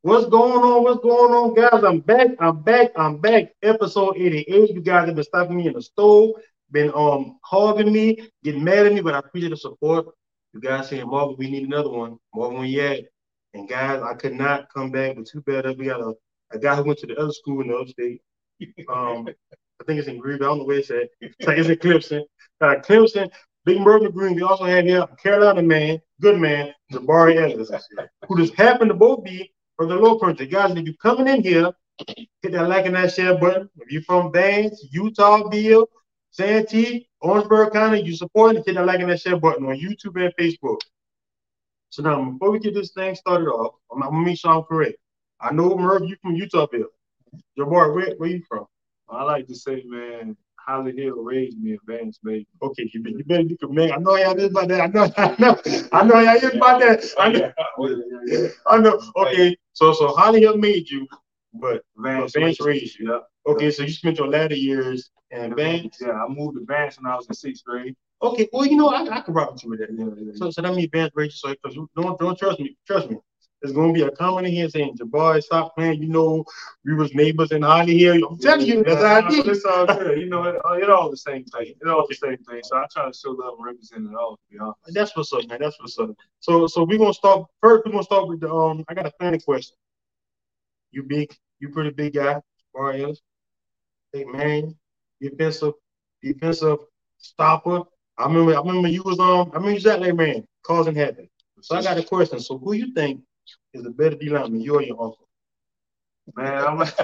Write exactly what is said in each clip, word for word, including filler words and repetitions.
What's going on? What's going on, guys? I'm back. I'm back. I'm back. Episode eighty-eight. You guys have been stopping me in the store, been um hogging me, getting mad at me, but I appreciate the support. You guys saying, Marvin, we need another one. Marvin, where you at? And guys, I could not come back, but too bad that we got a, a guy who went to the other school in the upstate. Um, I think it's in Greenville. I don't know where it's at. It's like it's in Clemson. Uh, Clemson, Big Mervyn Green. We also have here a Carolina man, good man, Jabari Ellis, who just happened to both be for the low country. Guys, if you're coming in here, hit that like and that share button. If you're from Vance, Utahville, Santee, Orangeburg County, you support it, hit that like and that share button on YouTube and Facebook. So now, before we get this thing started off, I'm, I'm gonna make sure I'm correct. I know Merv, you from Utahville. Jabari, where where you from? I like to say, man, Holly Hill raised me advanced, baby. Okay, you, you better be man. I know y'all is about that. I know, I know, I know y'all is about that. I know, Yeah, yeah, I know. Okay, so so Holly Hill made you, but Vance, Vance raised you. Yeah. Okay, so you spent your latter years in Vance. Yeah, I moved to Vance when I was in sixth grade. Okay, well, you know, I, I can rock with you with that. Yeah, yeah, So, so that means Vance raised you. So, because you don't don't trust me, trust me. There's gonna be a comment in here saying, Jabari, stop playing. You know, we was neighbors in Holly Hill. I'm telling you, that's how I did. It's all good. You know, it, it all the same thing. It all the same thing. So I try to show love and represent it all, to be honest. That's what's up, man. That's what's up. So, so we're gonna start first. We're gonna start with the um. I got a funny question. You big, you pretty big guy, Jabari. Hey man, defensive, defensive stopper. I remember, I remember you was um. I remember you was that man causing havoc. So I got a question. So who you think is the better D lineman, you or your uncle? Man, I'm like,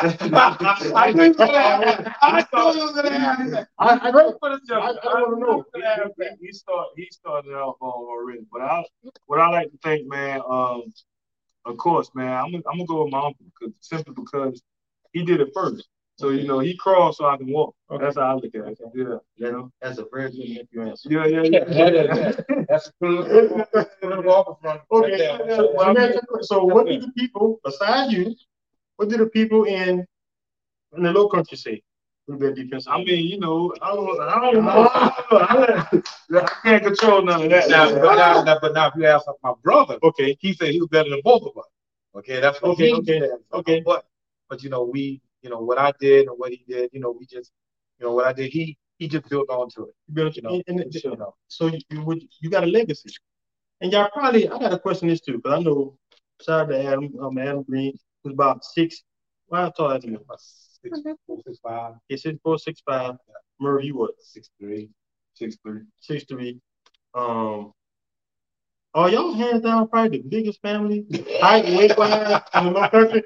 I knew you were gonna I knew you were gonna have that. I, I, I, for the joke. I, I want to know. He, he, he start he started off already, but I what I like to think, man. Um, of course, man, I'm I'm gonna go with my uncle because simply because he did it first. So you know he crawled so I can walk. Okay. That's how I look at it. Yeah, you know. That's a very good nephew answer. Yeah, yeah, yeah. That's a Okay. So, well, man, so what do the people besides you? What do the people in in the low country say? Who's their defensive? I mean, you know, I don't, I don't know. I, don't know. I can't control none of that. Now, but now, now, but now, if you ask my brother, okay, he said he was better than both of us. Okay, that's what okay, he okay, said. okay. But, but you know, we, you know, what I did and what he did, you know, we just, you know, what I did, he, he just built onto it. You built, you know, and, and, you know. So you, you would, you got a legacy, and y'all probably. I got to question this too because I know. Shout out to Adam, um, Adam Green, who's about six. Well, I thought that about six four, six five. Yeah, six four, six five. Yeah. Murray, you what? Six three. Six three. Six three. Um. Are y'all hands down probably the biggest family height weight wise in the North Country?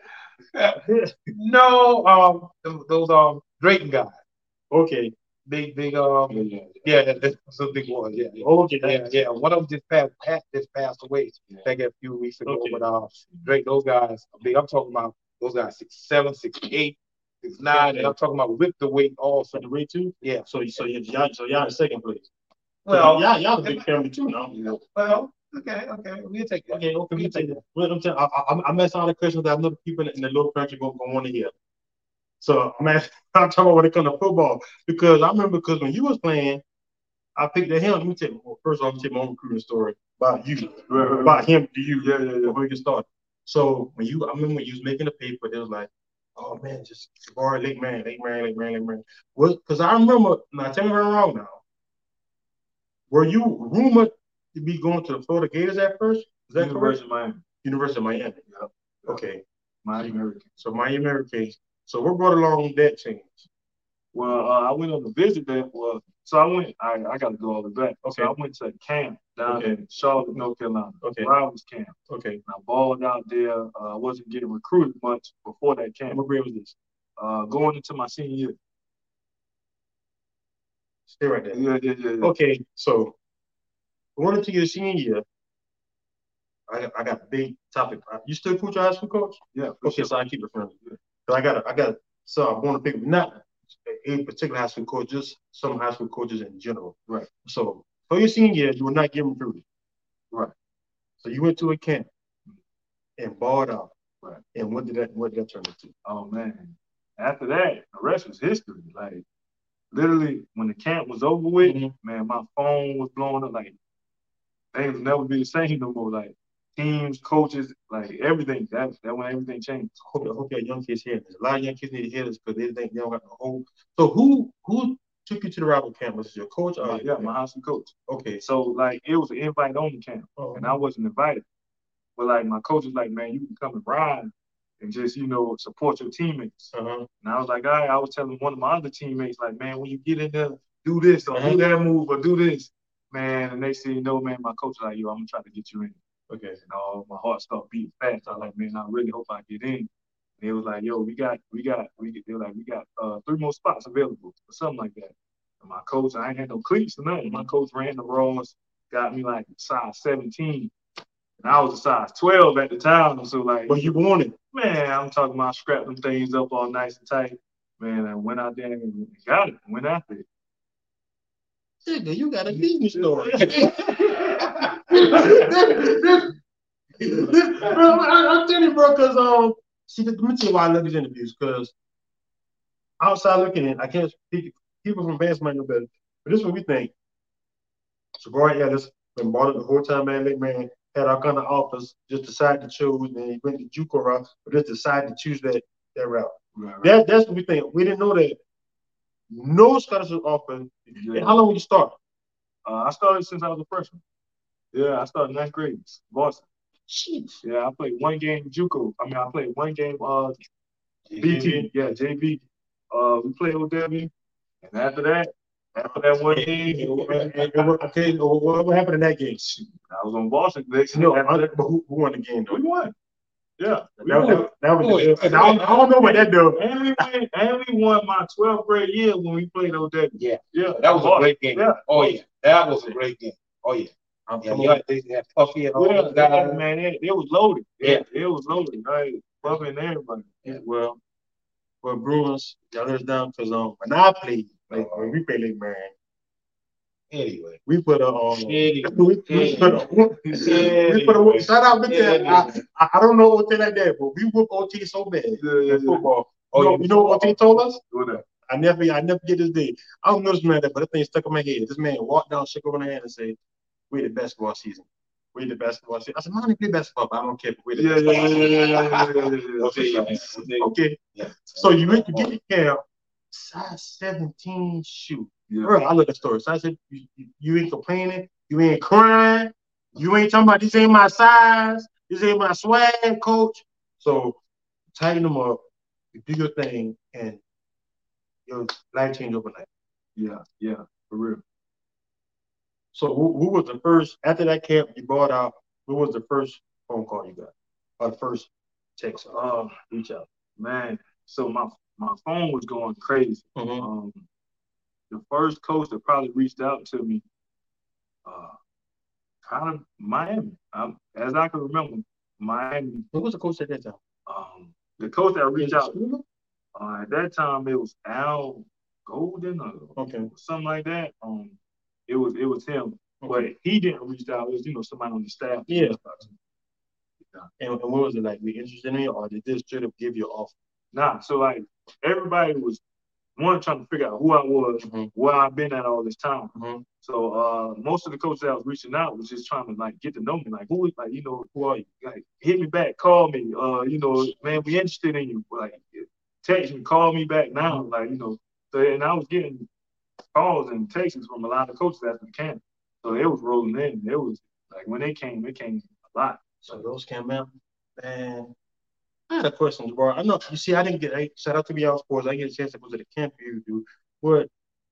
No, um, those, those um Drayton guys. Okay. Big, big, um, yeah, yeah, yeah, that's a big one. Yeah, yeah. Okay. Yeah, yeah. One of them just passed, passed just passed away. I think a few weeks ago. Okay. But uh, Drake, those guys, are big. I'm talking about those guys, six seven, six eight, six nine, and I'm talking about with the weight also. With the weight too. Yeah. So, so y'all, so y'all in second place. Well, y'all, y'all a big family too now. You know. Well, okay, okay, we'll take that. Okay, okay, we'll take that. Well, I'm telling, I, I, I'm asking all the questions that I know the people in the low country going to want to hear. So I'm asking, I'm talking about when it comes to football because I remember because when you was playing, I picked at him. Let me tell you. Well, first off, tell my own recruiting story about you, about him to you. Yeah, yeah, yeah. Before we get started. So when you, I remember when you was making the paper, they was like, "Oh man, just Jabari Lake man, Lake man, Lake man, Lake man." Was because I remember. Now tell me if I'm wrong. Now, were you rumored to be going to the Florida Gators at first? Is that University correct? of Miami. University of Miami. Yeah. Okay. Miami Hurricanes. So Miami Hurricanes. So what brought along that change? Well, uh, I went on a visit there. Well, so I went. I, I got to go all the way back. Okay. So I went to a camp down Okay. in Charlotte, North Carolina. Okay. Rivals camp. Okay. And I balled out there. Uh, I wasn't getting recruited much before that camp. What grade was this? Uh, going into my senior year. Stay right there. Yeah, yeah, yeah. yeah. Okay. So going into your senior year, I got, I got a big topic. You still coach your high school coach? Yeah. Okay, Sure. so I keep it friendly. Cause I got, a, I got. So I want to pick not a particular high school coach, just some high school coaches in general. Right. So for your senior year, you were not getting recruited. Right. So you went to a camp and balled out. Right. And what did that what did that turn into? Oh man. After that, the rest was history. Like literally, when the camp was over with, mm-hmm. man, my phone was blowing up. Like things would never be the same no more. Like teams, coaches, like everything. That that when everything changed. I hope, I hope your young kids hear this. A lot of young kids need to hear this because they think they don't got the whole. So who who took you to the rival camp? Was it your coach? Or Uh, yeah, my high school coach. Okay. So like it was an invite only camp, Oh, and I wasn't invited. But like my coach was like, man, you can come and ride and just you know support your teammates. Uh-huh. And I was like, all right. I was telling one of my other teammates like, man, when you get in there, do this or Uh-huh. do that move or do this, man. And next thing you know, man, my coach was like, yo, I'm gonna try to get you in. Okay. And all my heart started beating fast. I was like, man, I really hope I get in. And they was like, yo, we got, we got, we get. They were like, we got uh, three more spots available or something like that. And my coach, I ain't had no cleats or nothing. My coach ran the Raws, got me like size seventeen. And I was a size twelve at the time. So like, But you wanted, man, I'm talking about scrap them things up all nice and tight. Man, I went out there and got it. Went after it. nigga, you got a demon story. Bro, I, I'm telling you, bro, because um, see, let me tell you why I love these interviews. Because outside looking in, I can't speak. People from bands might know better, but this is what we think. Jabari Ellis been bought it the whole time, man. Man had all kind of offers, just decided to choose, and he went the JUCO route, but just decided to choose that that route. Right, right. That that's what we think. We didn't know that no scholarship offer. Yeah. How long did you start? Uh, I started since I was a freshman. Yeah, I started ninth grade, Boston. Shit. Yeah, I played one game JUCO. I mean, I played one game uh B T. Yeah, J V. Uh, we played with W, and after that, after that one game, okay, what, what happened in that game? I was on Boston next. No, I, but who, who won the game though? We won. Yeah, we that, won. that, that was. Oh, the, yeah. I, don't, I don't know what that do. And we won. And we won my twelfth grade year when we played O W. Yeah, yeah, that was a great game. Yeah. Oh yeah, that was a great game. Oh yeah. I'm Yeah, yeah, you had, they had Puffy and all Yeah, those guys. yeah, man, it, it was loaded. Yeah. It, it was loaded. Right, bumping everybody. yeah, well, well, Bruins, y'all let us down because um, when I played, like when we played, like man, Anyway, we put a um, Anyway. we, we put a, we put a shout out to Anyway. that. I, I don't know what they like that, but we whoop O T so bad Yeah, yeah, in football. Oh, you know, yeah. you know what O T told us? Do that. I never, I never get this day. I don't know this man, but that thing stuck in my head. This man walked down, shook over my hand, and said, "We're the basketball season. We're the basketball season." I said, "Man, I play basketball, but I don't care. We're the Yeah, yeah, basketball yeah, season." yeah, yeah, yeah, yeah, yeah, yeah. Okay, Okay. Yeah. So you went to get the camp, size seventeen shoe. Yeah. Bro, I look at the story. So I said, you, you, you ain't complaining, you ain't crying, you ain't talking about this ain't my size, this ain't my swag, coach. So tighten them up, you do your thing, and your life change overnight. Yeah, yeah, for real. So who, who was the first after that camp you bought out? Who was the first phone call you got, or the first text? Uh, reach out. Man, so my my phone was going crazy. Mm-hmm. Um, the first coach that probably reached out to me, uh, kind of Miami. Um, as I can remember, Miami. Who was the coach at that time? Um, the coach that reached out Schooler? uh, at that time it was Al Golden or Okay. something like that. Um, it was it was him, but he didn't reach out. It was you know somebody on the staff. Yeah. Yeah. And, and what was it like? Were you interested in it, or did this straight up give you an offer? Nah, so like everybody was one trying to figure out who I was, Mm-hmm. where I've been at all this time. Mm-hmm. So uh, most of the coaches that I was reaching out was just trying to like get to know me, like who is like you know who are you? Like hit me back, call me. Uh, you know, man, we interested in you. Like text me, call me back now. Mm-hmm. Like you know, so and I was getting calls and texts from a lot of coaches after the camp. So it was rolling in. It was like when they came, it came a lot. So those came out, man. I had a question, bro. I know you see, I didn't get a shout out to Beyond Sports. I get a chance to go to the camp you do, but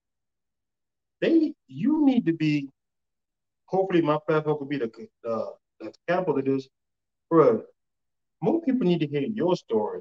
they you need to be. Hopefully, my platform could be the uh, the capital of this, bro. More people need to hear your story.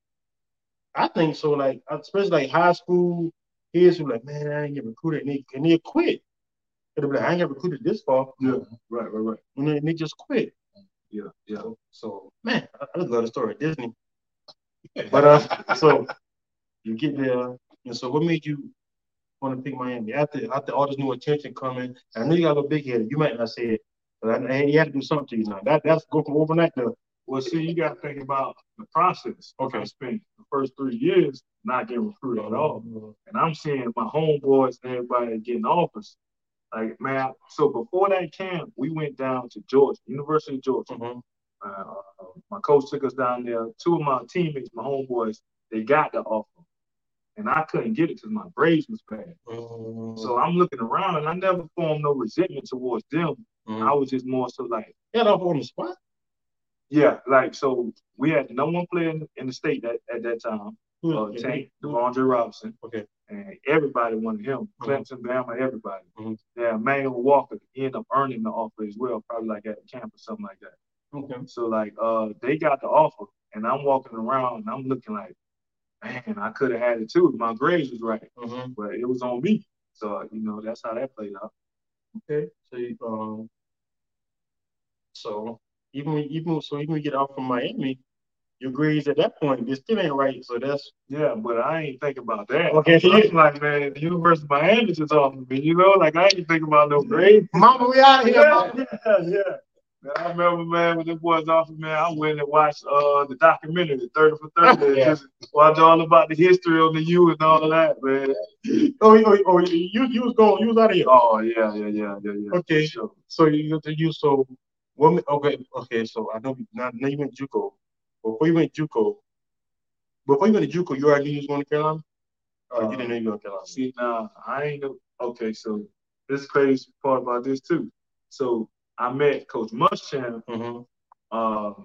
I think so. Like especially like high school kids who like, man, I ain't get recruited, and they and they quit. They'll be like, I ain't get recruited this far. Yeah, right, right, right. And they, and they just quit. Yeah, yeah. So, so man, I, I just love the story of Disney. But uh, so you get there, and so what made you want to pick Miami after after all this new attention coming? I know you got a little big head. You might not say it, but I, you had to do something to you now. That that's go from overnight to Well, see, you got to think about the process. Okay. I spent the first three years not getting recruited at all, and I'm seeing my homeboys and everybody getting offers. Like, man, so before that camp, we went down to Georgia, University of Georgia. Mm-hmm. Uh, my coach took us down there. Two of my teammates, my homeboys, they got the offer. And I couldn't get it because my grades was bad. Mm-hmm. So I'm looking around, and I never formed no resentment towards them. Mm-hmm. I was just more so like, yeah, off on the spot. Yeah, like so we had the number one player in, in the state at, at that time, Who, uh, Tank, DeAndre Robinson. Okay. And everybody wanted him. Clemson, mm-hmm. Bama, everybody. Mm-hmm. Yeah, Emmanuel Walker, he ended up earning the offer as well, probably like at the camp or something like that. Okay. So like uh they got the offer, and I'm walking around and I'm looking like, man, I could have had it too if my grades was right. Mm-hmm. But it was on me. So you know, that's how that played out. Okay. So you, um so even when, even so even when you get off from Miami, your grades at that point, it still ain't right. So that's yeah, but I ain't thinking about that. Okay, I'm, I'm like, man, the University of Miami just offered me, you know, like I ain't thinking about no grades. Mama, we out of here. Yeah, yeah, yeah. Man, I remember, man, when the boys offered me, I went and watched uh the documentary, thirty for thirty, yeah. Just watch all about the history of the U and all of that, man. Oh, oh, oh you you was going, you was out of here. Oh yeah, yeah, yeah, yeah, yeah. Okay, sure. So you you so what? Okay, okay. So I know now, now you went to JUCO. Before you went to JUCO, before you went to JUCO, you already knew you was going to Carolina. Or uh, you didn't know you were going to Carolina. See, now I ain't know. Okay, so this crazy part about this too. So I met Coach Muschamp mm-hmm. um,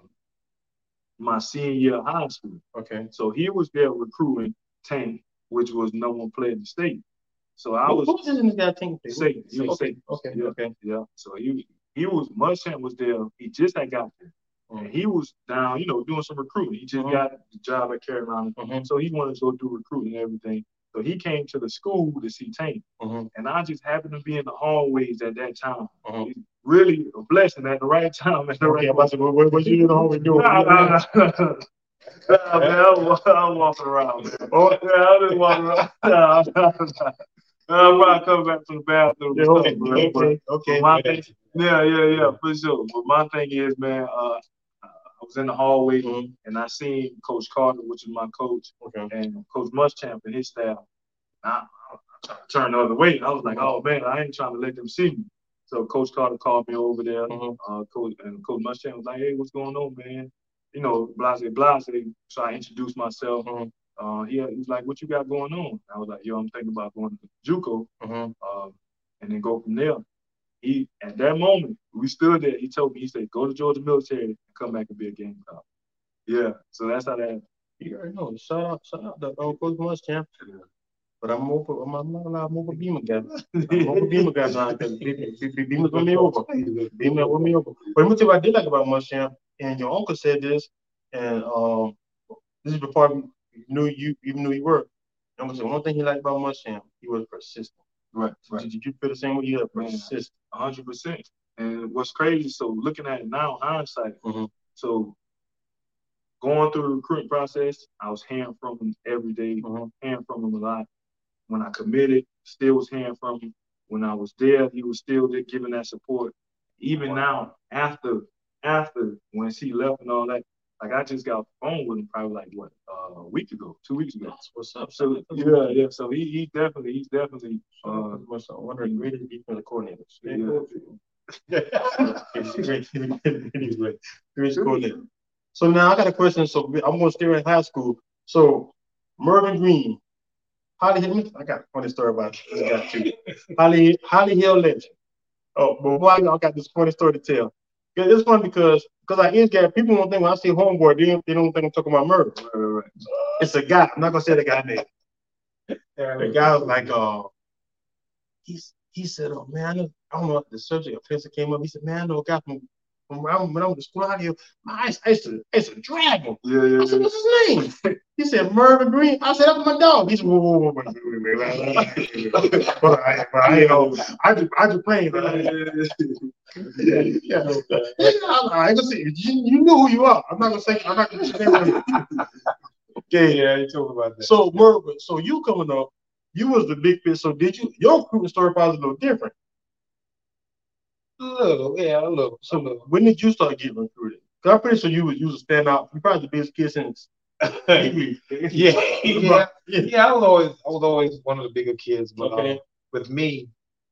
my senior year of high school. Okay. So he was there recruiting Tank, which was no one played in the state. So I what, was. What was in the guy Tank? State. He was okay. State. Okay. Yeah. Okay. Yeah. So he he was Muschamp was there. He just had got there. And he was down, you know, doing some recruiting. He just mm-hmm. got the job at Carolina. Mm-hmm. So he wanted to go do recruiting and everything. So he came to the school to see Tank. Mm-hmm. And I just happened to be in the hallways at that time. Mm-hmm. Really a blessing at the right time. At the okay, right time. What, what you in the hallway doing? Nah, nah, nah. Nah, man, I'm, I'm walking around, man. Oh, yeah, I'm just walking around. Nah, nah, nah. I'm probably coming back from the bathroom. Yeah, okay, stuff, okay, okay. okay. My thing, yeah, yeah, yeah, for sure. But my thing is, man, uh, I was in the hallway mm-hmm. and I seen Coach Carter, which is my coach, okay. and Coach Muschamp and his staff. I, I turned the other way. I was like, oh man, I ain't trying to let them see me. So Coach Carter called me over there. Mm-hmm. Uh, Coach and Coach Muschamp was like, hey, what's going on, man? You know, blase, blase. So I introduced myself. Mm-hmm. Uh, he, he was like, what you got going on? I was like, yo, I'm thinking about going to JUCO, mm-hmm. uh, and then go from there. He at that moment, we stood there. He told me, he said, go to Georgia Military and come back and be a Gamecock. Yeah, so that's how that. You already know. Shout out, shout out to uh, Coach Muschamp. Yeah. But I'm over. I'm, I'm not allowed to move a Beamer guy. I'm over Beamer guy now because Beamer's with me over. Beamer with me over. But let me tell you what I did like about Muschamp, and your uncle said this, and um, this is before you knew you even knew you were. And was the one thing he liked about Muschamp, he was persistent. Right, right. Did you feel the same way? You were persistent. one hundred percent. And what's crazy, so looking at it now, hindsight, mm-hmm. so going through the recruiting process, I was hearing from him every day, mm-hmm. hearing from him a lot. When I committed, still was hearing from him. When I was there, he was still there giving that support. Even wow. now, after, after, when he left and all that, like I just got off the phone with him probably like, what, uh, a week ago, two weeks ago. That's what's up. So, yeah, yeah. So he, he definitely, he's definitely, uh, what's up? One of the greatest defensive coordinators. Yeah. Anyway, great coordinator. So now I got a question. So I'm going to stay in high school. So Mervyn Green, Holly Hill, I got a funny story about this guy too. Holly, Holly Hill legend. Oh, before I, I got this funny story to tell. Yeah, it's funny because because I is guy, people don't think when I say homeboy, they don't, they don't think I'm talking about Mervyn. Right, right, right. It's a guy. I'm not gonna say the guy name. The guy was like, uh, he's he said, oh man, I, know, I don't know if the surgery offensive came up. He said, man, I know a guy from When I, when I went to school out here, my I used to, I used to drag him. Yeah, yeah, I said, what's his name? He said, Mervyn Green. I said, that's my dog. He said, whoa, whoa, whoa, whoa, wait, wait, wait. But I, but I, you know, I just, I just playing. Yeah, yeah. I ain't gonna say, you, you know who you are. I'm not gonna say, I'm not gonna say that. Okay, yeah, you talk about that. So, Mervyn, so you coming up, you was the big fish. So, did you, your recruiting story probably was a little different. A little, yeah, a little. So, when did you start getting recruited? Because I'm pretty sure you was, you was a standout. You probably the biggest kid since. yeah, yeah, yeah. I was always, I was always one of the bigger kids. But okay. um, with me,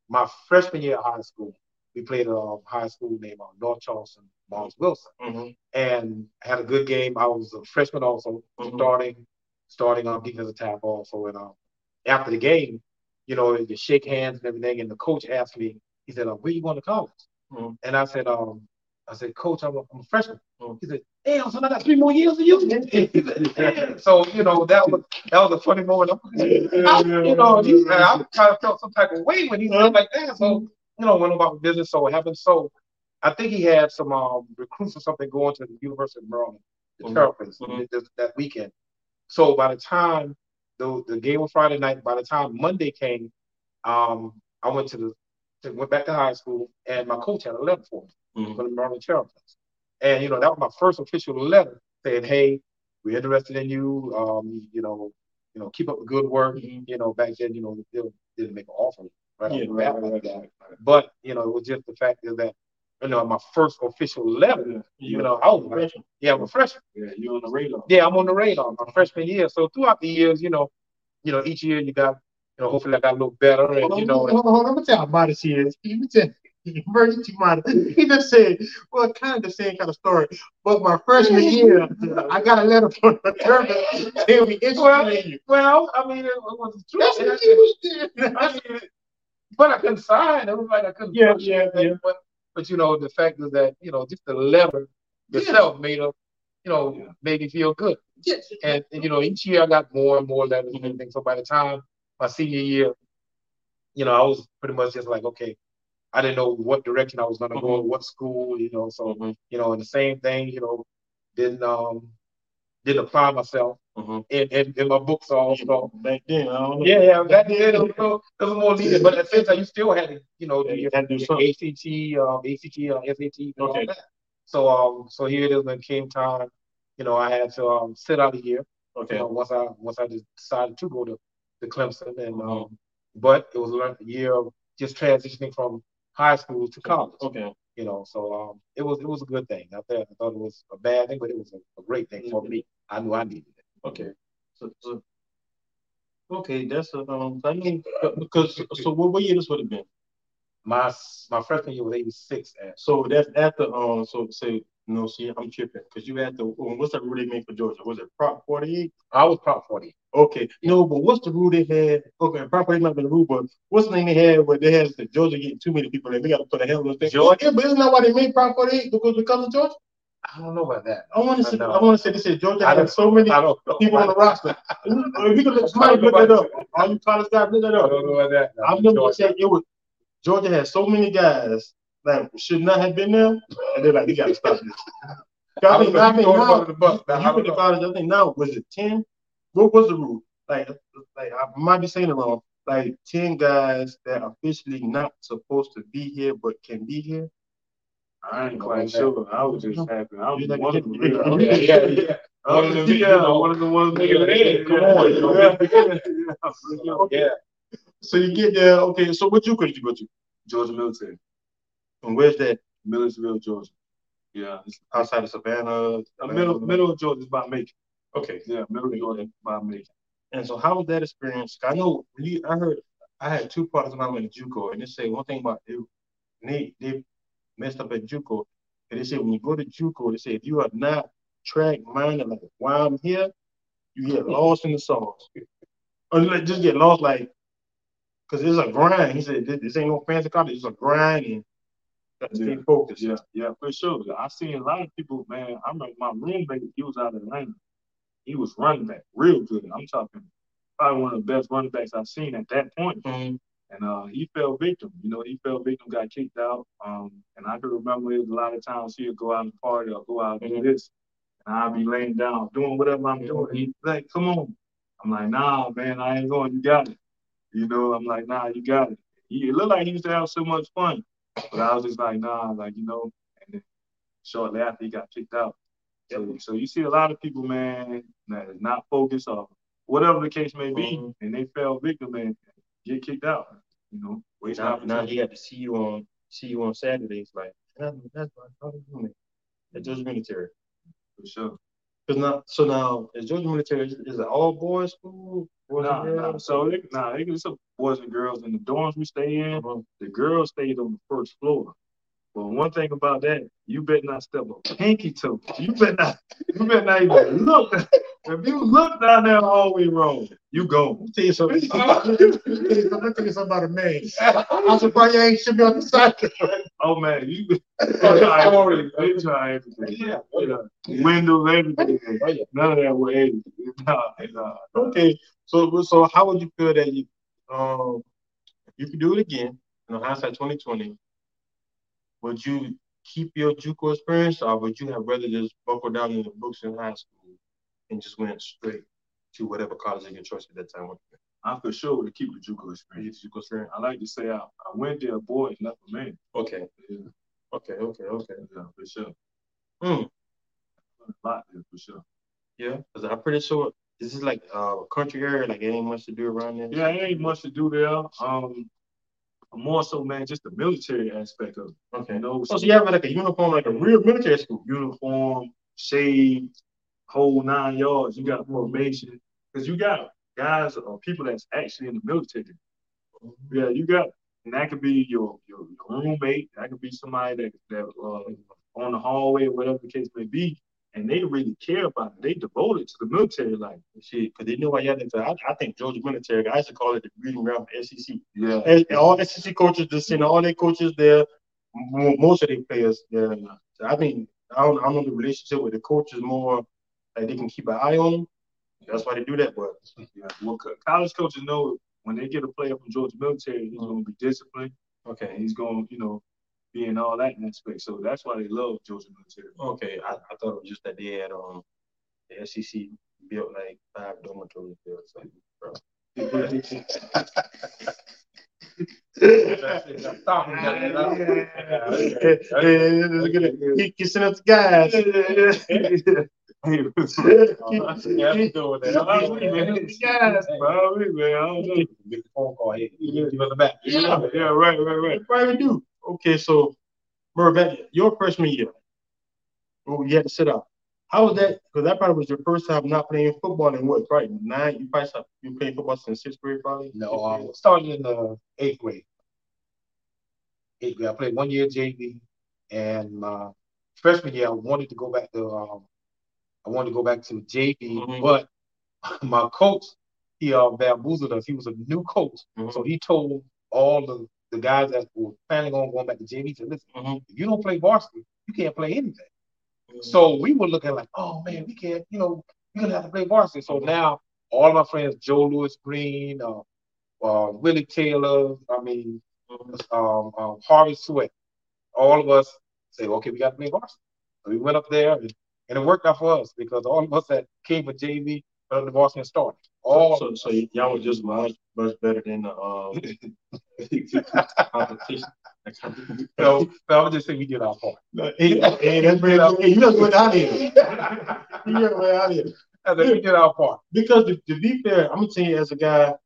my freshman year of high school, we played a um, high school named uh, North Charleston, Barnes Wilson, Mm-hmm. and had a good game. I was a freshman also, Mhm. starting starting on defensive tackle also. And um, after the game, you know, you shake hands and everything. And the coach asked me, he said, uh, "Where you going to college?" Mhm. And I said, um, I said, "Coach, I'm a, I'm a freshman." Mhm. He said, "Damn, so I got three more years of you." He said, "Yeah." So you know that was that was a funny moment. I, you know, he, I kind of felt some type of way when he said like that. So you know, went about business. So it happened. So I think he had some um, recruits or something going to the University of Maryland, the Mhm. Terrapins, Mhm. this- that weekend. So by the time the the game was Friday night, by the time Monday came, um, I went to the to, went back to high school, and my coach had a letter for me Mhm. from the Maryland Terrapins, and you know that was my first official letter saying, "Hey, we're interested in you. Um, you know, you know, keep up the good work." Mhm. You know, back then, you know, they didn't make an offer right off Yeah, the right, bat right, like right, that. right, right. But you know, it was just the fact is that you know my first official letter. Yeah. You know, I was like, freshman. yeah, I'm a freshman. Yeah, you on the radar. Yeah, I'm on the radar my freshman year. So throughout the years, you know, you know, each year you got, you know, hopefully I got a little better, and Hold you on, know, hold on, hold on. I'm gonna tell how modest he is. He was just very too modest. He just said, well, kind of the same kind of story. But my freshman year, I got a letter from the Terrapins saying we well, interested in you. well, I mean, it was true. That's what he was doing. I mean, but I couldn't sign. It was like I couldn't. Yeah, touch yeah, anything. yeah. But, but you know, the fact is that you know, just the letter itself made up, you know, Yeah. made me feel good. Yes. And, and you know, each year I got more and more letters and Mhm. everything. So by the time my senior year, you know, I was pretty much just like, okay, I didn't know what direction I was going to go, Mhm. what school, you know. So Mhm. you know, and the same thing, you know, didn't um didn't apply myself Mhm. in, in, in my books also. Back then, I don't know. Yeah, yeah, back then it was, a little- it was more lenient, but at the same time, you still had to, you know, do Yeah, you your, had to do your something. A C T, um, A C T, uh, S A T, and all Okay. that. So, um, so here it is when it came time, you know, I had to um, sit out a year. You Okay. know, once I once I just decided to go to, to Clemson, and Mhm. um, but it was a lear- a year of just transitioning from high school to college. Okay. You know, so um, it was it was a good thing. I thought I thought it was a bad thing, but it was a, a great thing for me. I knew I needed it. Okay. So, so okay, that's a, um. I mean, but- because so what, what year this would have been? My s- my freshman year was eighty-six. At, So that's after um. So say no. See, I'm tripping because you had the um, what's that rule they made for Georgia? Was it Prop forty-eight? I was Prop forty. Okay. No, but what's the rule they had? Okay, Prop forty-eight might have been the rule, but what's the name they had where they had the Georgia getting too many people and they got to put a hell of a thing? Georgia? Yeah, but isn't that why they made Prop forty-eight? Because because of Georgia? I don't know about that. I want to I say know. I want to say they said Georgia I had don't- so many I don't know. people on the roster. If you could look, somebody look that up. All you college guys look that I up. don't know about that. I remember they said it was Georgia had so many guys that should not have been there, and they're like, we gotta stop this. I think, I think now, the bus. you, you went to college, I think now, was it ten? What was the rule? Like, like I might be saying it wrong. Like ten guys that are officially not supposed to be here but can be here. I ain't quite sure. I was just happy. I was You like, one of the yeah, real. Yeah, yeah, yeah. One of them, you Yeah. know, one of the ones Yeah, niggas. yeah, come on, you know, Yeah. Okay. Yeah. So you get there, okay, so what you could you go to? Georgia military, And where's that? Millersville, Georgia. Yeah, it's Outside of Savannah? a middle middle of Georgia is by Macon. Okay. Yeah, middle of Georgia by Macon. And so how was that experience? I know when you, I heard I had two partners when I went to JUCO, and they say one thing about it, they they messed up at JUCO, and they say when you go to JUCO, they say if you are not track minded like why I'm here, you get lost in the sauce. Or you like, just get lost like because it's a grind. He said this, this ain't no fancy college, it's a grind and got to stay Yeah. focused. Yeah, yeah, for sure. I seen a lot of people, man. I remember my roommate, he was out of Atlanta. He was running back real good. I'm talking probably one of the best running backs I've seen at that point. Mhm. And uh, he fell victim. You know, he fell victim, got kicked out. Um, and I can remember it was a lot of times he would go out and party or go out and do this. And I'd be laying down, doing whatever I'm doing. He's like, come on. I'm like, nah, man, I ain't going. You got it. You know, I'm like, nah, you got it. He, it looked like he used to have so much fun. But I was just like, nah, like, you know. And then shortly after, he got kicked out. So, so you see a lot of people, man, that is not focused or whatever the case may be, Mhm. and they fell victim and get kicked out. You know, waste Now, now opportunity. he got to see you on see you on Saturdays. Like that's that's my brother. That's just military. For sure. Cause now, so now is Georgia Military is, is it all boys school? Boys Nah, and nah. girls? So they, nah, they get some boys and girls in the dorms we stay in. Uh-huh. The girls stayed on the first floor. But one thing about that, you better not step a pinky toe. You better not. You better not even look. If you look down that hallway wrong, you go. Let me tell you something. Let me tell you something about a man. I'm surprised you ain't should be on the side. Oh man, you they try everything. They try everything. Yeah, yeah. Windows, everything. None of that was eighty. Nah, nah. Okay, so so how would you feel that you um you could do it again? You know, hindsight twenty twenty. Would you keep your JUCO experience, or would you have rather just buckle down in the books in high school and just went straight to whatever college of your choice at that time? I for sure would keep the JUCO experience. JUCO experience. I like to say I, I went there, boy, and left a man. Okay. Yeah. Okay. Okay. Okay. Yeah, for sure. Hmm. A lot there for sure. Yeah, because I'm pretty sure this is like uh, a country area, like it ain't much to do around there. Yeah, it ain't much to do there. Um, more so, man, just the military aspect of it. Okay. You know, oh, so you have like a uniform, like a real military school. Uniform, shade, whole nine yards. You got formation. Because you got guys or people that's actually in the military. Mm-hmm. Yeah, you got, and that could be your, your, your roommate. That could be somebody that, that uh, on the hallway or whatever the case may be. And they really care about it. They devoted to the military life. Shit, because they know why y'all into. I, I think Georgia military. I used to call it the breeding ground for S E C. Yeah. And all S E C coaches, just send all their coaches there. Most of their players there. So I think I don't, I don't know the relationship with the coaches more. Like they can keep an eye on them. That's why they do that. But yeah, well, college coaches know when they get a player from Georgia military, he's mm-hmm. going to be disciplined. Okay. And he's going, you know, be in all that aspect. So that's why they love Georgia military. Okay, I, I thought it was just that they had um the S E C built like five dormitories there. So, bro. Stop it. He kissing up the guys. Hey, yeah, doing that. Guys, probably, man. I don't know. Get the phone call. Hey, you give us the back. Yeah, yeah, right, right, right. Probably do. Okay, so Merv, your freshman year, well, you had to sit out. How was that? Because that probably was your first time not playing football in what, right? Nine, you probably stopped, you playing football since sixth grade, probably? No, I um, started in the eighth grade. Eighth grade. I played one year J V, and my freshman year, I wanted to go back to, um, I wanted to go back to J V, mm-hmm. but my coach, he uh, bamboozled us. He was a new coach, mm-hmm. so he told all the the guys that were planning on going back to J V said, listen, mm-hmm. if you don't play varsity, you can't play anything. Mm-hmm. So we were looking like, oh man, we can't, you know, we're gonna have to play varsity. So mm-hmm. now all of my friends, Joe Louis Green, uh, uh, Willie Taylor, I mean, mm-hmm. um, um, Harvey Sweat, all of us say, okay, we got to play varsity. So we went up there, and, and it worked out for us because all of us that came from J V, uh, the varsity and started. All so, so, so y'all were just much, much better than the um, competition. No, no, I would just say we did our part. No, hey, hey, that's very hey, you just went out here. You just went out here. I said we did our part. Because to, to be fair, I'm gonna tell you as a guy,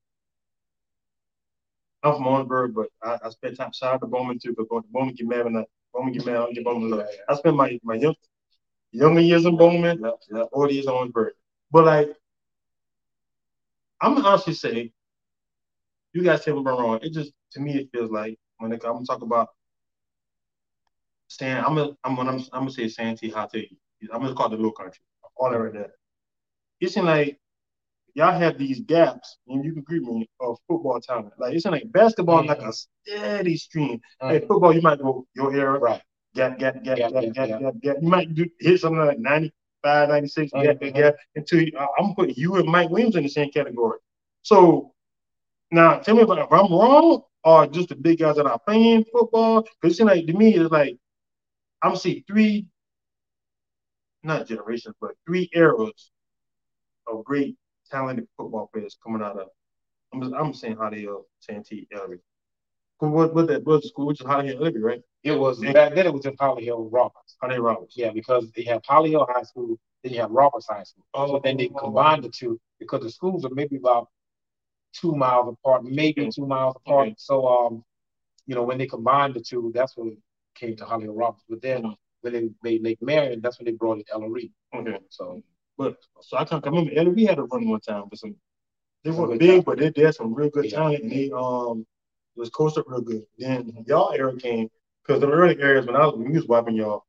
I'm from Orangeburg, but I, I spent time shout out to Bowman too, because Bowman get mad when I Bowman get mad, I don't get Bowman love. I spent my my young, younger years in Bowman, yeah, yeah, older years in Orangeburg. But like, I'm gonna honestly say, you guys tell me if I'm wrong. It just to me it feels like when it, I'm gonna talk about San, I'm gonna I'm gonna I'm, I'm gonna say Santee High. I'm gonna call it the Little Country. All that right there. It seems like y'all have these gaps, and you can agree with me, of football talent. Like it seems like basketball mm-hmm. like a steady stream. Mm-hmm. Hey, football, you might go your era, right? Gap, gap, gap, gap, gap, gap, gap, gap. You might do, hit something like ninety-five, ninety-six, mm-hmm. gap, gap, gap. Until you, I'm gonna put you and Mike Williams in the same category. So now, tell me if I'm wrong or just the big guys that are playing football. Because it seems like to me, it's like I'm gonna see three, not generations, but three eras of great talented football players coming out of. I'm, I'm saying Holly Hill, Santee, Ellery. What what that was the school, which is Holly Hill, Ellery, right? It was and, back then. It was just Holly Hill Roberts. Holly Hill Roberts. Yeah, because they have Holly Hill High School, then you have Roberts High School. Oh, so then they combined the two because the schools are maybe about two miles apart, maybe okay. two miles apart. Okay. So um, you know, when they combined the two, that's when it came to Holly Hill Roberts. But then mm-hmm. when they made Lake Marion, that's when they brought in Ellery. Okay. So But so I can't remember. Ellie, we had a run one time for some. They Some weren't good big, talent. but they they had some real good Yeah. talent, and they um was coached up real good. Then y'all era came because the early areas when I was when we was wiping y'all.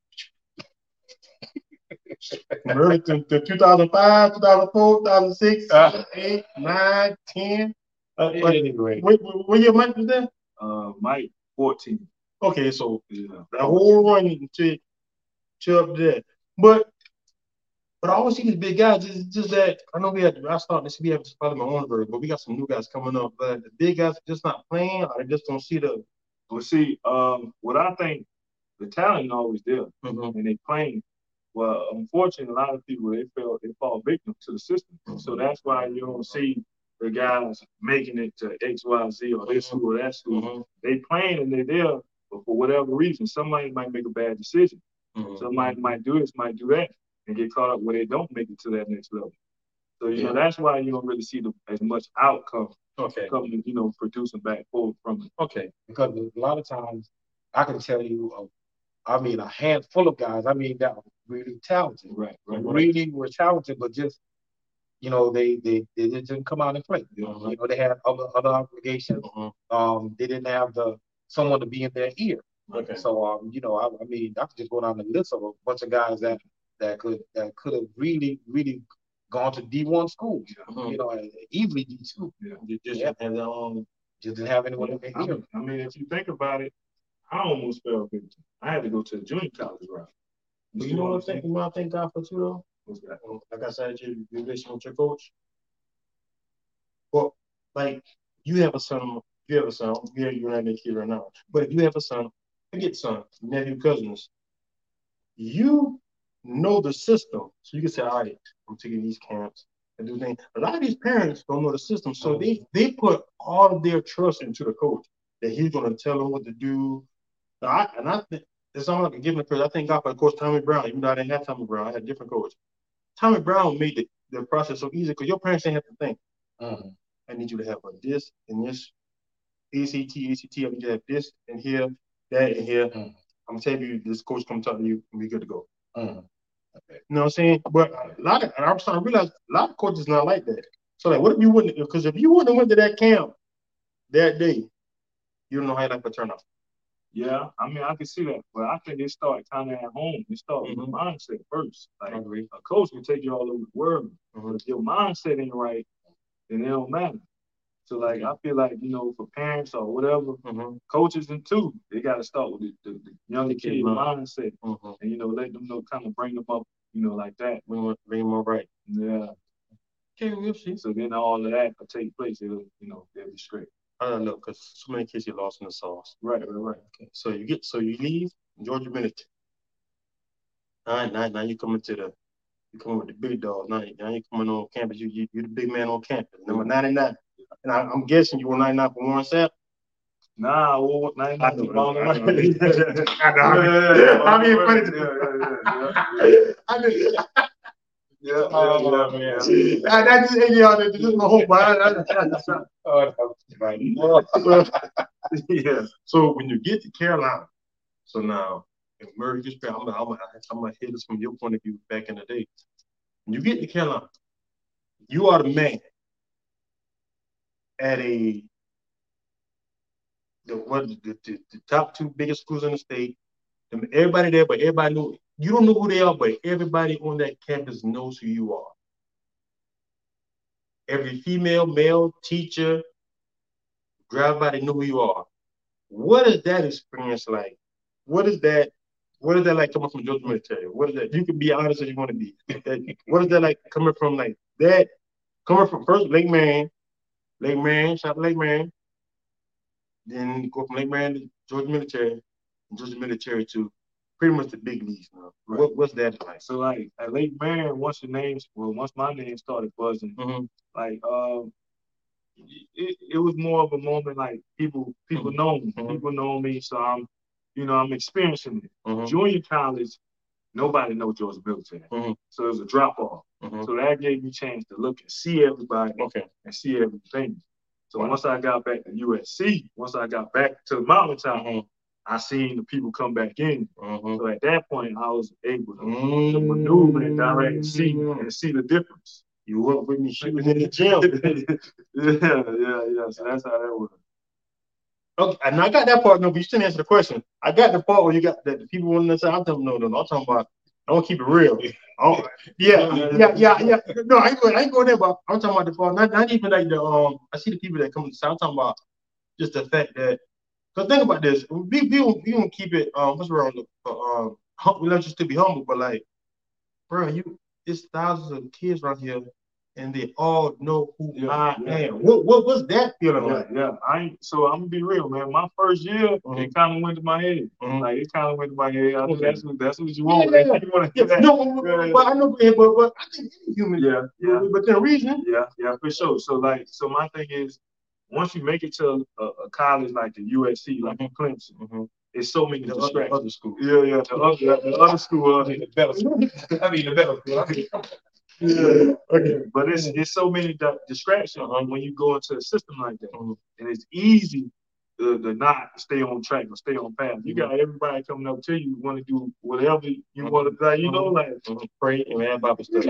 From early to, to two thousand five, two thousand four, two thousand six, Uh. eight, nine, ten. Uh, Yeah, but anyway. what, what, what year Mike was there? Uh, Mike fourteen. Okay, so Yeah. the whole run to to up there. But but I always see these big guys. It's just that I know we had I started this we have probably my own version, but we got some new guys coming up. But the big guys are just not playing, or they just don't see the. Well, see, um, what I think the talent is always there, Mhm. and they playing. Well, unfortunately, a lot of people they feel they fall victim to the system. So that's why you don't see the guys making it to X, Y, Z or this school or that school. Mhm. They playing and they're there, but for whatever reason, somebody might make a bad decision. Mhm. Somebody might do this, might do that, and get caught up where they don't make it to that next level. So you Yeah. know that's why you don't really see the, as much outcome Okay. coming, you know, producing back forward from it. Okay, because a lot of times I can tell you, uh, I mean, a handful of guys. I mean, that were really talented, Right, right, right. really were talented, but just you know, they they, they just didn't come out and play. Yeah. You know, they had other other obligations. Mhm. Um, they didn't have the someone to be in their ear. Okay. So um, you know, I, I mean, I could just go down the list of a bunch of guys that that could that could have really really gone to D one school. Mhm. You know, and easily D two. Yeah. You just Yeah. have their own. Just didn't have anyone in I their ear. mean, I mean, if you think about it, I almost fell victim. I had to go to the junior college route. But see you know what I'm I'm saying? You know what I thank God for too though? What's that? Um, Like I said, you you listen with your coach. Well, like you have a son, you have a son. Yeah, you're not a kid right now. But if you have a son, forget son, nephew, cousins, you know the system. So you can say, all right, I'm taking these camps and do things. A lot of these parents don't know the system. So they they put all of their trust into the coach that he's gonna tell them what to do. Now, I, and I think it's almost like a given credit. I thank God for Coach Tommy Brown, even though I didn't have Tommy Brown, I had a different coach. Tommy Brown made the, the process so easy because your parents didn't have to think. Mhm. I need you to have a this and this, A C T, A C T. I need you to have this and here, that and here. Mhm. I'm telling you, this coach come talk to you, and we good to go. Mhm. You know what I'm saying? But a lot of, and I'm starting to realize a lot of coaches not like that. So like, what if you wouldn't? Because if you wouldn't have went to that camp that day, you don't know how your life would turn out. Yeah, I mean, I can see that, but I think it started kind of at home. It started with Mhm. mindset first. Like I agree. a coach can take you all over the world, Mhm. but if your mindset ain't right, then it don't matter. So like, I feel like you know, for parents or whatever, Mhm. coaches and too, they got to start with the, the, the younger Kid kid mind. mindset, Mhm. and you know, let them know, kind of bring them up, you know, like that. Bring them, bring them all right. Yeah. Okay, we'll see. So then all of that will take place. It'll, you know, they'll be straight. I don't know because so many kids get lost in the sauce. Right, right, right. Okay, so you get, so you leave Georgia Military. Now, now, now you coming to the, you coming with the big dogs. Now, now you coming on campus. You, you, you the big man on campus. Number ninety-nine. And I, I'm guessing you were ninety-nine for Warren Sapp. Nah, well, ninety-nine I know, for Marlon I Wright. know. I know. Yeah, yeah, yeah. I mean, funny. Yeah, yeah, yeah, yeah. I did. Yeah, Oh, yeah, man. yeah. I, that just, yeah, that just my whole mind. I, I, I, Oh, that was right. Yeah. So when you get to Carolina, so now, if Murray gets back, I'm gonna, I'm gonna, I'm gonna hit this from your point of view back in the day. When you get to Carolina, you are the man at a the what the, the, the top two biggest schools in the state. And everybody there, but everybody knew you don't know who they are, but everybody on that campus knows who you are. Every female, male, teacher, drive by, they know who you are. What is that experience like? What is that? What is that like coming from Georgia Military? What is that? You can be honest as you want to be. What is that like coming from like that? Coming from first Lake Marion, Lake Marion, shout out to Lake Marion. Then go from Lake Marion to Georgia Military, and Georgia Military to pretty much the big leagues now. Right. What, what's that like? So like at Lake Marion, once the names, well, once my name started buzzing, Mm-hmm. like um, it, it was more of a moment like people people Mhm. know me, Mhm. people know me, so I'm, you know, I'm experiencing it. Mhm. Junior college, nobody knows Georgia Military, Mhm. so it was a drop off. Mhm. So that gave me a chance to look and see everybody Okay. and see everything. So Wow. once I got back to U S C, once I got back to Mountain Top, Mhm. I seen the people come back in. Uh-huh. So at that point, I was able to, Mm. to maneuver and direct and see and see the difference. You work with me, she was in the gym. yeah, yeah, yeah. So that's how that was. Okay, and I got that part. No, but you still answer the question. I got the part where you got that the people want to say. I'm talking no, no, no. I'm talking about. I want to keep it real. Oh, yeah, yeah, yeah, yeah. No, I ain't going. I ain't going there. But I'm talking about the part. Not, not even like the um. I see the people that come to the side. I'm talking about just the fact that. Cause think about this. We we don't, we don't keep it. Um, what's wrong? Uh, um, hum, we let you still be humble, but like, bro, you it's thousands of kids right here, and they all know who Yeah, I yeah. am. What what what's that feeling Yeah, like? yeah. I ain't, so I'm gonna be real, man. My first year, Mhm. it kind of went to my head. Mhm. Like it kind of went to my head. I think Okay. that's what that's what you Yeah, want. yeah, man. You want to Yeah, that. no, but, but I know, but, but I think any human, Yeah, yeah. but within reason. Yeah, yeah, for sure. So like, so my thing is, once you make it to a, a college like the U S C, like Mhm. Clemson, Mhm. it's so many The other, distractions. other school. Yeah, yeah. The other, the other school, uh, I mean, the better school. I mean, the better school. yeah. Okay. But it's it's so many di- distractions Uh-huh. when you go into a system like that, Mhm. and it's easy to, to not stay on track or stay on path. You Mhm. got everybody coming up to you, want to do whatever you Mhm. want to do. You know, Mhm. like Mhm. Pray and have Bible study.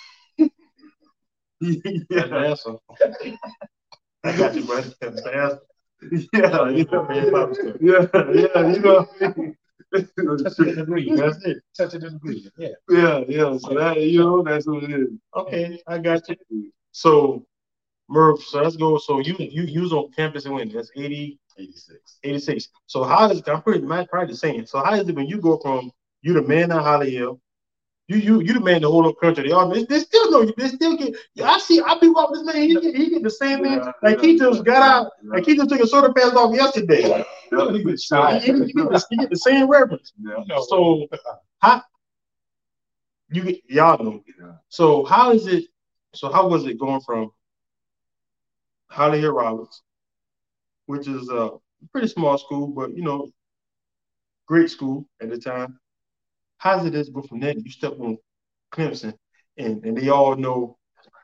That's the yeah, answer. I got you, buddy. That's the answer. yeah, Yeah, yeah, pray and Bible study. yeah, yeah. You know what I mean? Touch it and agree. That's it. Touch it and agree. Yeah. Yeah, yeah. So that you know, that's what it is. Okay, I got you. So, Murph, so let's go. So you you you was on campus and when? That's eighty, eighty-six. eighty-six. So how is I'm pretty much probably the same. So how is it when you go from you the man of Holly Hill, you you you the man the whole up country? They all they, they still know you. They still get. I see. I be walking this man. He get he get the same man. Yeah, Like yeah, he just got out. yeah. Like he just took a soda pass off yesterday. Yeah, He for gets sure. shy. He, he, he, get the, he get the same reference. Yeah. No. So how you get y'all know. Yeah. So how is it? So how was it going from Holly Hill Roberts, which is a pretty small school, but you know, great school at the time. How's it is go from there? You step on Clemson, and and they all know.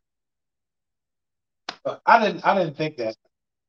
Uh, I didn't. I didn't think that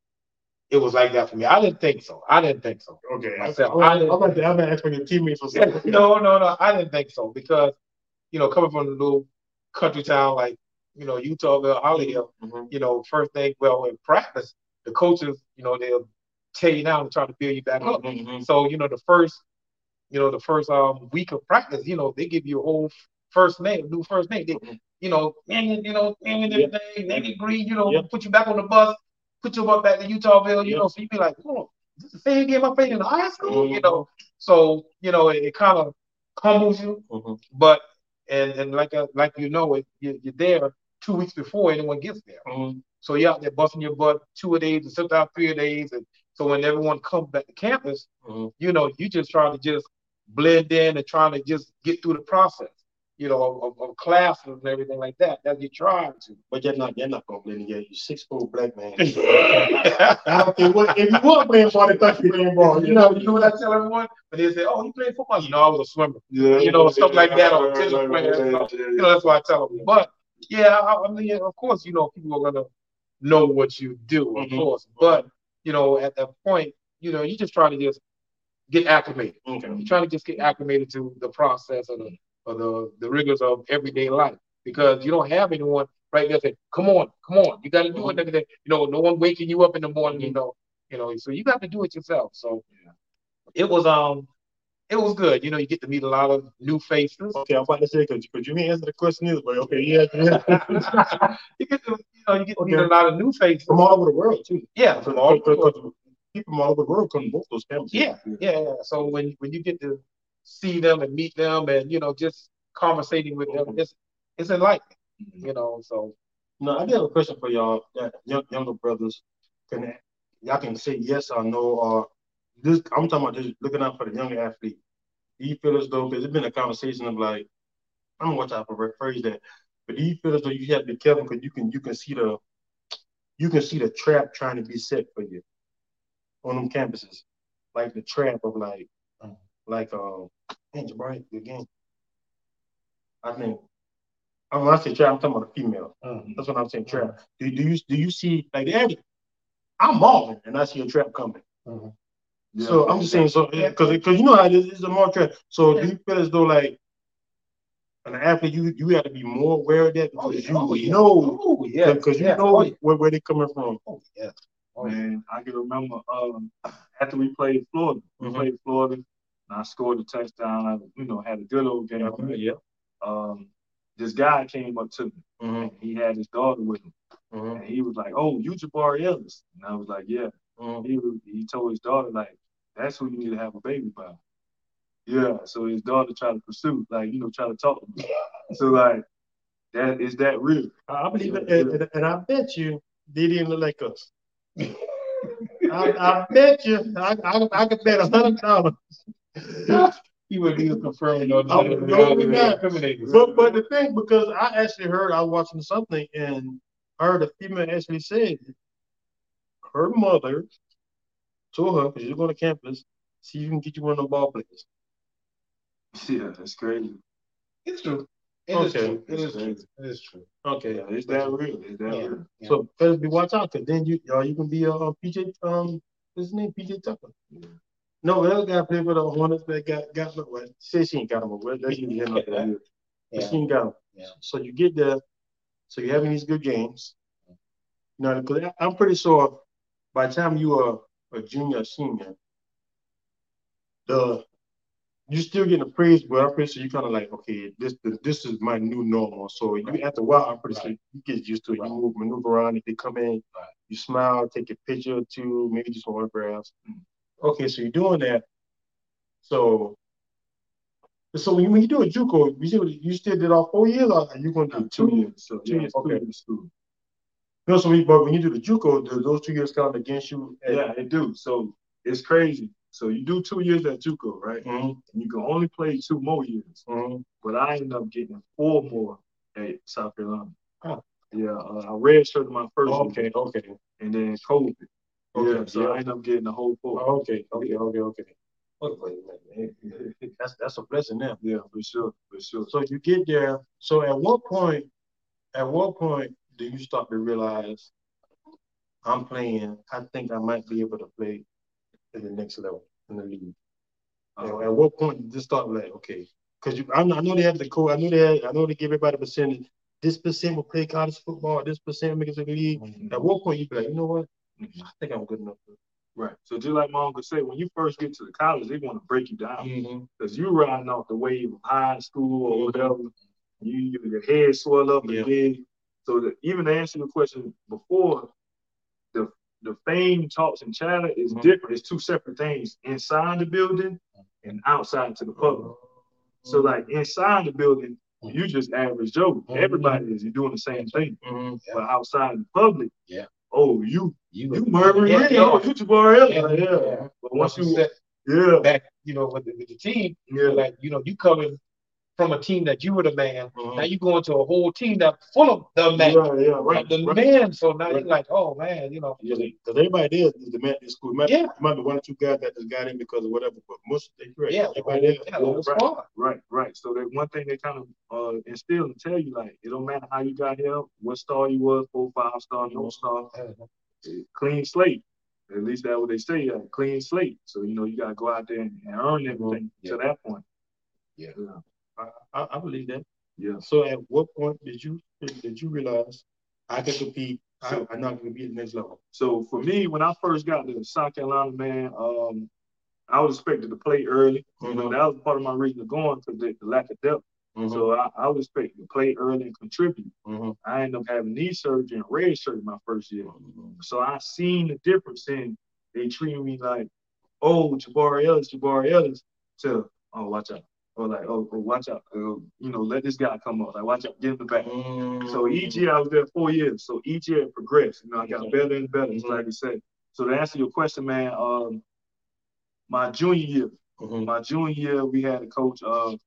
it was like that for me. I didn't think so. I didn't think so. Okay, I, Myself, I, I I'm didn't- about to I'm gonna ask for your teammates or something. No, no, no. I didn't think so because, you know, coming from a little country town like, you know, Utahville, Holly Hill, Mhm. you know, first thing, well, in practice, the coaches, you know, they'll tear you down and try to build you back up. Mhm. So, you know, the first, you know, the first um week of practice, you know, they give you a whole first name, new first name. They, Mhm. you know, name, you know, name and Yep. everything, name and green, you know, Yep. put you back on the bus, put you up back to Utahville, you Yep. know, so you be like, oh, is this the same game I played in high school? You Mhm. know, so, you know, it, it kind of humbles you, Mhm. but and and like uh, like you know, it, you, you're there two weeks before anyone gets there. Mhm. So you're out there busting your butt two a days and sometimes three a days, and so when everyone comes back to campus, Mhm. you know, you just trying to just blend in and trying to just get through the process, you know, of, of classes and everything like that. That you're trying to. But you're not you're not gonna blend in. You're six foot black man. I don't care what if you want playing ball, they thought you playing ball. You know, you know what I tell everyone? But they say, "Oh, you played football?" You know, I was a swimmer. Yeah, You know, stuff like that, or right, tennis right, player. right, You know, right, yeah, you know, that's why I tell them. But yeah, I, I mean, of course, you know, people are gonna know what you do, of Mhm. course. But you know, at that point, you know, you just try to just get acclimated. Okay. You're trying to just get acclimated to the process of the of the, the rigors of everyday life because you don't have anyone right there saying, "Come on, come on, you got to do it." Every day. You know, no one waking you up in the morning. You know, you know, so you got to do it yourself. So it was um, it was good. You know, you get to meet a lot of new faces. Okay, I'm about to say because because you didn't answer the question either, but okay, yeah, yeah. You get to you know you get to meet Okay. a lot of new faces From all over the world too. Yeah, from all over the world. Because people from all over the world come to both those campuses. Yeah, yeah, yeah. So when when you get to see them and meet them and you know just conversating with them, it's it's enlightening. You know, so No, I do have a question for y'all, that young, younger brothers. Can y'all can say yes or no, or this? I'm talking about just looking out for the younger athlete. Do you feel as though because it's been a conversation of like, I don't know what type of rephrase that, but do you feel as though you have to be careful because you can you can see the you can see the trap trying to be set for you on them campuses, like the trap of like like um, man, Jabari, good game. I think. I when I say trap, I'm talking about a female. Mhm. That's what I'm saying. Trap. Do, do you do you see like the average? I'm Marvin, and I see a trap coming. Mhm. Yeah. So I'm just saying, so because because you know how this is a more trend. So do you feel as though like an athlete, you you have to be more aware of that because oh, yeah. you oh, yeah. know, oh, yeah, because you yeah. know oh, yeah. where, where they're coming from. Oh yeah, oh, man, I can remember um, after we played Florida, we mm-hmm. played Florida, and I scored a touchdown. I you know had a good old game. Uh-huh, yeah. Um, this guy came up to me, mm-hmm. and he had his daughter with him, mm-hmm. and he was like, "Oh, you Jabari Ellis?" And I was like, "Yeah." Mm-hmm. He was, he told his daughter like, "That's who you need to have a baby by." Yeah, so his daughter tried to pursue, like, you know, try to talk to me. So, like, that is that real? I believe it, and, and, and I bet you they didn't look like us. I, I bet you, I, I, I could bet a hundred dollars. He would be confirming on the But but the thing, because I actually heard, I was watching something and heard a female actually said her mother told her, because you're going to campus, see if you can get you one of them ball players. Yeah, that's crazy. It's true. It okay. is true. It is true. It is true. Okay. Yeah, it's that real. It's that yeah. real. Yeah. So fellas, be watch out, cause then you uh, you can be a uh, P J um what's his name? P J Tucker. Yeah. No, the other guy played for the Hornets that got got what well, said she ain't got him over. That she didn't get him. Yeah. She ain't got him. Yeah. So you get there, so you're having these good games. You know, because I'm pretty sure by the time you are a junior or senior, the you still getting the praise, but I'm pretty sure you kind of like, okay, this this is my new normal. So you right. after a while, I'm pretty right. sure you get used to it. Right. You move, maneuver around. If they come in, right. you smile, take a picture or two, maybe just one autographs. Mm-hmm. Okay, so you're doing that. So, so when you, when you do a JUCO, you still you still did all four years, or are you going to do two, two years? So two yeah, years, okay. Two school. No, so we, but when you do the JUCO, do those two years count against you? Yeah, they do. So it's crazy. So you do two years at JUCO, right? Mm-hmm. And you can only play two more years. Mm-hmm. But I ended up getting four more at South Carolina. Huh. Yeah, uh, I redshirted my first oh, okay, year. Okay, and then COVID. Okay, yeah, so yeah. I ended up getting the whole four. Oh, okay, okay, okay, okay. That's that's a blessing now. Yeah, for sure, for sure. So you get there. So at what point, at what point do you start to realize I'm playing? I think I might be able to play at the next level in the league. Uh, at what point did this start like, okay, because I, I know they have the code, I know they had, I know they give everybody a percentage. This percent will play college football, this percent makes it the league. Mm-hmm. At what point you be like, you know what? Mm-hmm. I think I'm good enough. Right. So just like my uncle said, when you first get to the college, they want to break you down. Because mm-hmm. you're riding off the wave of high school or mm-hmm. whatever. You your head swell up yeah. and then so that even to answer your question before, the the fame, talks, and chatter is mm-hmm. different. It's two separate things inside the building and outside to the public. Mm-hmm. So, like, inside the building, mm-hmm. you just average Joe. Mm-hmm. Everybody is. You're doing the same thing. Mm-hmm. Yeah. But outside the public, yeah. oh, you you, you murmuring. Yeah, yeah. Oh, you Jabari Ellis. Yeah. Yeah. yeah. But once, once you set yeah. back, you know, with the, with the team, yeah. like, you know, you coming from a team that you were the man, mm-hmm. now you go into a whole team that's full of the man. Yeah, yeah, right. The right. man, so now right. you're like, oh man, you know. Because yeah, everybody there is the man in school. Might, yeah. might be one or two guys that just got in because of whatever, but most of them, correct. Yeah, everybody there. Yeah, yeah, right, right, right. So that one thing they kind of uh, instill and tell you, like, it don't matter how you got here, what star you was, four, five star, no star, mm-hmm. clean slate. At least that's what they say, uh, clean slate. So, you know, you got to go out there and, and earn everything yeah. to that point. Yeah. yeah. I, I believe that. Yeah. So at what point did you did you realize I can compete? So, I, I know I can compete at the next level. So for me, when I first got to South Carolina, man, um, I was expected to play early. Mm-hmm. You know, that was part of my reason of going because the, the lack of depth. Mm-hmm. So I, I was expected to play early and contribute. Mm-hmm. I ended up having knee surgery and red shirt my first year. Mm-hmm. So I seen the difference in they treating me like, oh, Jabari Ellis, Jabari Ellis, to, oh, watch out. Or like, oh, oh watch out. Uh, you know, let this guy come up. Like, watch out, get in the back. Mm-hmm. So each year I was there four years. So each year it progressed. You know, I got mm-hmm. better and better, mm-hmm. like you said. So to answer your question, man, um, my junior year, mm-hmm. my junior year, we had a coach of,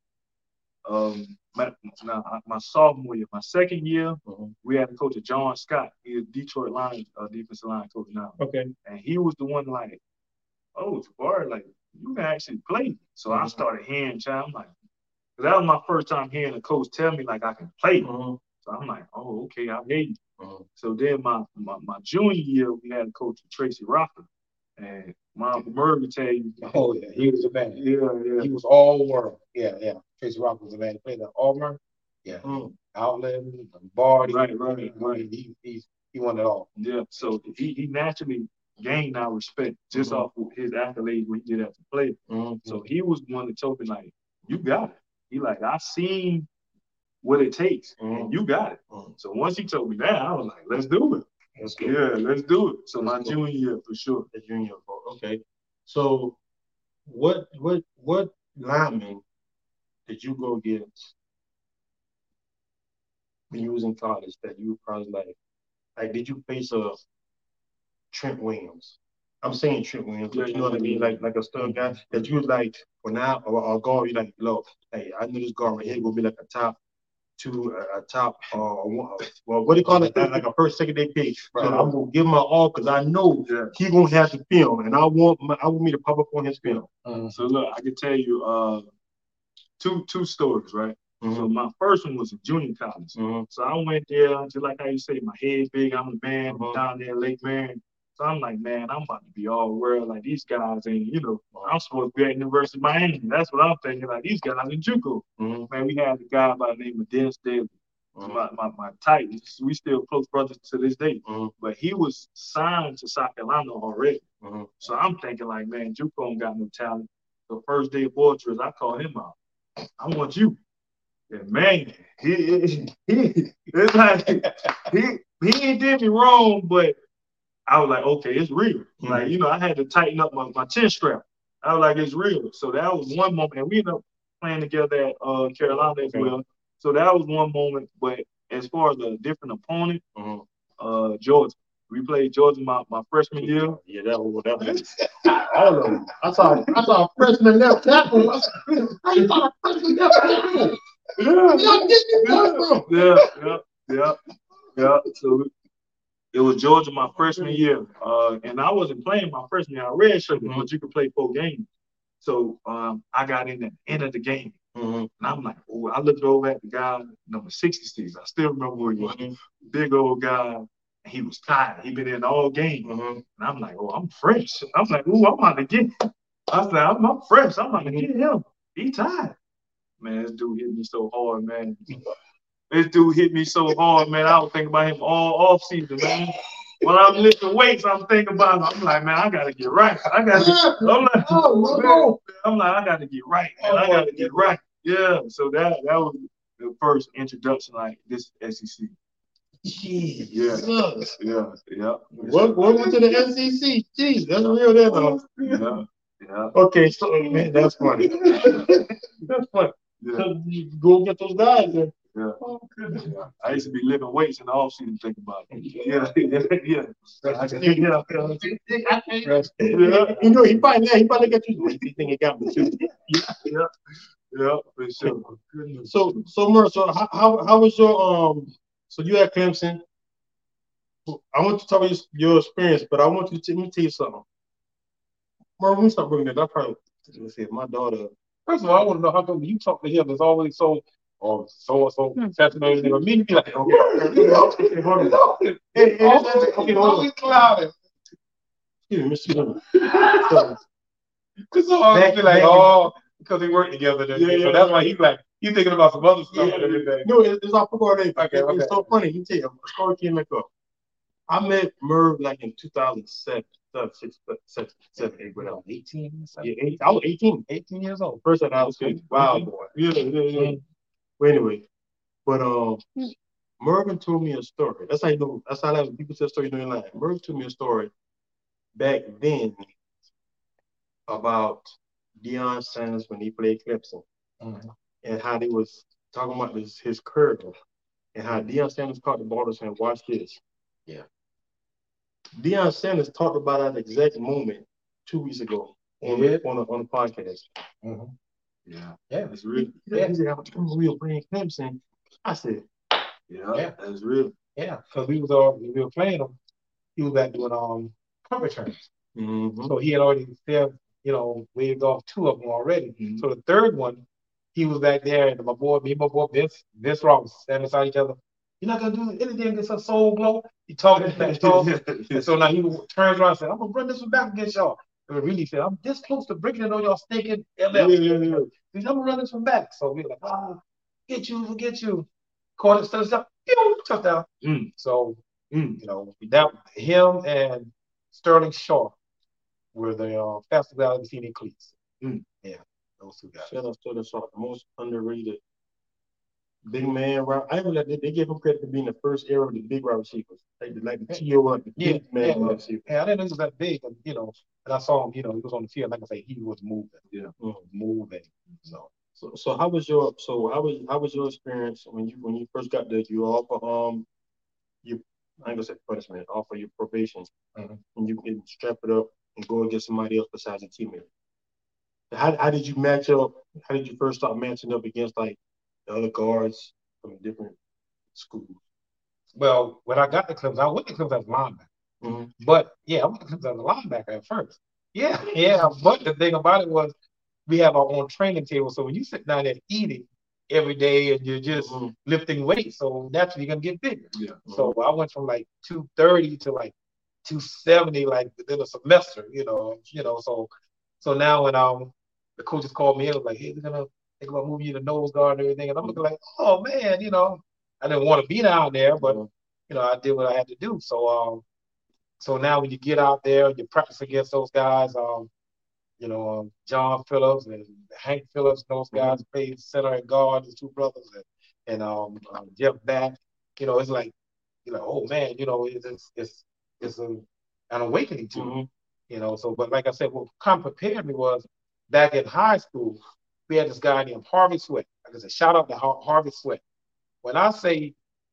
um, my, my sophomore year, my second year, mm-hmm. we had a coach of John Scott. He is Detroit Lions uh, defensive line coach now. Okay. And he was the one like, oh, Jabari, like, you can actually play. So mm-hmm. I started hearing, child, I'm like, because that was my first time hearing a coach tell me, like, I can play. Mm-hmm. So I'm like, oh, okay, I hear you. Mm-hmm. So then my, my my junior year, we had a coach, Tracy Rocker. And my Uncle Murray would tell you. Oh yeah, he was a man. Yeah, yeah. He was all world. Yeah, yeah. Tracy Rock was a man. He played at Auburn. Yeah. Mm. Outland, Barty. Right, right, right. He, he, he won it all. Yeah. So he, he naturally gained our respect just mm-hmm. off of his accolades when he did as a player. Mm-hmm. So he was one that told me, like, you got it. He like, I seen what it takes, mm-hmm. and you got it. Mm-hmm. So once he told me that, I was like, let's do it. Let's go. Yeah, let's do it. So let's my go. junior year for sure. The junior, okay. So what what what lineman did you go against when you was in college that you were probably like, like did you face a Trent Williams? I'm saying Trent Williams, but you know what I mean, like like a stud guy that you was like, for now, or, or guard, you like, look, hey, I knew this guard right here gonna be like a top two, a, a top, uh, one, well, what do you call it, like a first, second day pick. Right. So I'm gonna give him my all because I know yeah. he gonna have the film, and I want my, I want me to pop up on his film. Uh, so look, I can tell you uh, two two stories, right? Mm-hmm. So my first one was in junior college. Mm-hmm. So I went there, just like how you say, my head big, I'm a man, mm-hmm. down there in Lake Marion. So I'm like, man, I'm about to be all world. Like, these guys ain't, you know, I'm supposed to be at University of Miami. That's what I'm thinking. Like, these guys in JUCO. Mm-hmm. Man, we had a guy by the name of Dennis Daly. Mm-hmm. My, my, my tight. We still close brothers to this day. Mm-hmm. But he was signed to South Carolina already. Mm-hmm. So I'm thinking, like, man, JUCO ain't got no talent. The first day of board trips, I called him out. I want you. And man, he, he, he it's like, he, he ain't did me wrong, but I was like, okay, it's real. Mm-hmm. Like, you know, I had to tighten up my, my chin strap. I was like, it's real. So that was one moment. And we ended up playing together at uh, Carolina as well. So that was one moment. But as far as a different opponent, mm-hmm. uh, Georgia. We played Georgia my, my freshman year. Yeah, that was that was. I don't know. I saw I saw a freshman left tackle. I saw a freshman left tackle. Yeah, yeah, yeah, yeah, yeah, yeah. So it was Georgia my freshman year, uh, and I wasn't playing my freshman year. I redshirted, mm-hmm. but you could play four games. So um, I got in at the end of the game, mm-hmm. and I'm like, oh, I looked over at the guy number sixty-six. I still remember who he was, mm-hmm. big old guy. He was tired. He been in all game, mm-hmm. and I'm like, oh, I'm fresh. I'm like, oh, I'm about to get. I said, I'm, I'm fresh. I'm about to get him. He tired. Man, this dude hit me so hard, man. This dude hit me so hard, man. I was thinking about him all off season, man. When I'm lifting weights, I'm thinking about him. I'm like, man, I gotta get right. I gotta. I'm like, oh, I'm like, I gotta get right. Man. I gotta get right. Yeah. So that that was the first introduction, like this S E C. Jeez. Yeah. Yeah. Yeah. What Welcome to the S E C. Jeez, that's real, that though. Yeah. Yeah. Okay, so man, that's funny. That's funny. Yeah. So you go get those guys then. Yeah. Oh, yeah. I used to be lifting weights in the off season, think about it. Yeah, yeah, yeah. yeah. yeah. You know, he probably yeah, he probably got you. He think he got me too. Yeah, yeah, yeah, for sure. So, so Mer, so how, how how was your um? So you at Clemson. I want to talk about your, your experience, but I want you to let me tell you something. Mer, when we start bringing that, I probably let's see, my daughter. First of all, I want to know how come you talk to him is always so or so and so fascinating. Or me, you be like, okay, okay, hold on. Hey, hey, okay, hold on. Clouded. Excuse me, Mister Because always be like, oh, because they work together. Yeah, yeah, so that's why he's like, he's thinking about some other stuff. Yeah, yeah, yeah. No, it's, it's all football. Okay, okay. It's so funny. You tell you, a story came back up. I met Merv like in two thousand seven, six, seven, seven, eight, whatever. eighteen, yeah, eight, I was eighteen. eighteen years old. First time I was okay. Wow, boy. Yeah, yeah, yeah. Well, anyway, but um, Mervin told me a story. That's how you know. That's how like, people tell stories during line. Mervin told me a story back then about Deion Sanders when he played Clemson, mm-hmm. and how they was talking about this, his curve, and how Deion Sanders caught the ball and said, "Watch this." Yeah. Deion Sanders talked about that exact moment two weeks ago on, yeah. on, a, on a podcast. Mm-hmm. Yeah. Yeah. That's real. Yeah. He said, I'm real playing Clemson. I said, yeah, yeah. That's real. Yeah. Because we was all we were playing him, he was back doing um punt returns. Mm-hmm. So he had already said, you know, waved off two of them already. Mm-hmm. So the third one, he was back there, and my boy, me and my boy Vince, Vince Ross, standing beside each other. You're not gonna do anything against her soul glow. He talking that talk. And so now he turns around and said, I'm gonna run this one back against y'all. And really said, I'm this close to breaking it on y'all stinking L F. Yeah, yeah, yeah. He's I'm gonna run this one back. So we were like, ah, get you, forget you. Caught it, touchdown, touchdown. Mm. So mm. you know, that him and Sterling Sharp were the uh, fastest guys I've seen in cleats. Mm. Yeah, those two guys. Shout out to Sterling Sharp, the most underrated big man. I even they, they gave him credit for being the first era of the big wide receivers, like the like the T O one, the yeah, big man yeah, wide receiver. Yeah, I didn't know he was that big, and you know, and I saw him. You know, he was on the field. Like I say, he was moving. Yeah, mm, moving. So, so, so how was your so how was how was your experience when you when you first got there? You offer um, you I ain't gonna say punishment, offer your probation, mm-hmm. and you can strap it up and go against somebody else besides a teammate. How how did you match up? How did you first start matching up against like the other guards from different schools? Well, when I got to Clemson, I went to Clemson as a linebacker. Mm-hmm. But yeah, I went to Clemson as a linebacker at first. Yeah, yeah. But the thing about it was we have our own training table. So when you sit down there eating every day and you're just mm-hmm. lifting weights, so naturally you're gonna get bigger. Yeah. Mm-hmm. So I went from like two thirty to like two seventy like within a semester, you know, you know, so so now when um the coaches called me in, was like, hey, we're gonna think about moving you to nose guard and everything. And I'm looking like, oh man, you know, I didn't want to be down there, but you know, I did what I had to do. So um so now when you get out there, you practice against those guys, um, you know, um, John Phillips and Hank Phillips, those guys mm-hmm. played center and guard, his two brothers, and, and um, um Jeff Back. You know, it's like you're like, oh man, you know, it's it's it's, it's a, an awakening to mm-hmm. you know. So, but like I said, what kind of prepared me was back in high school, we had this guy named Harvey Sweat. Like I said, shout out to Har- Harvey Sweat. When I say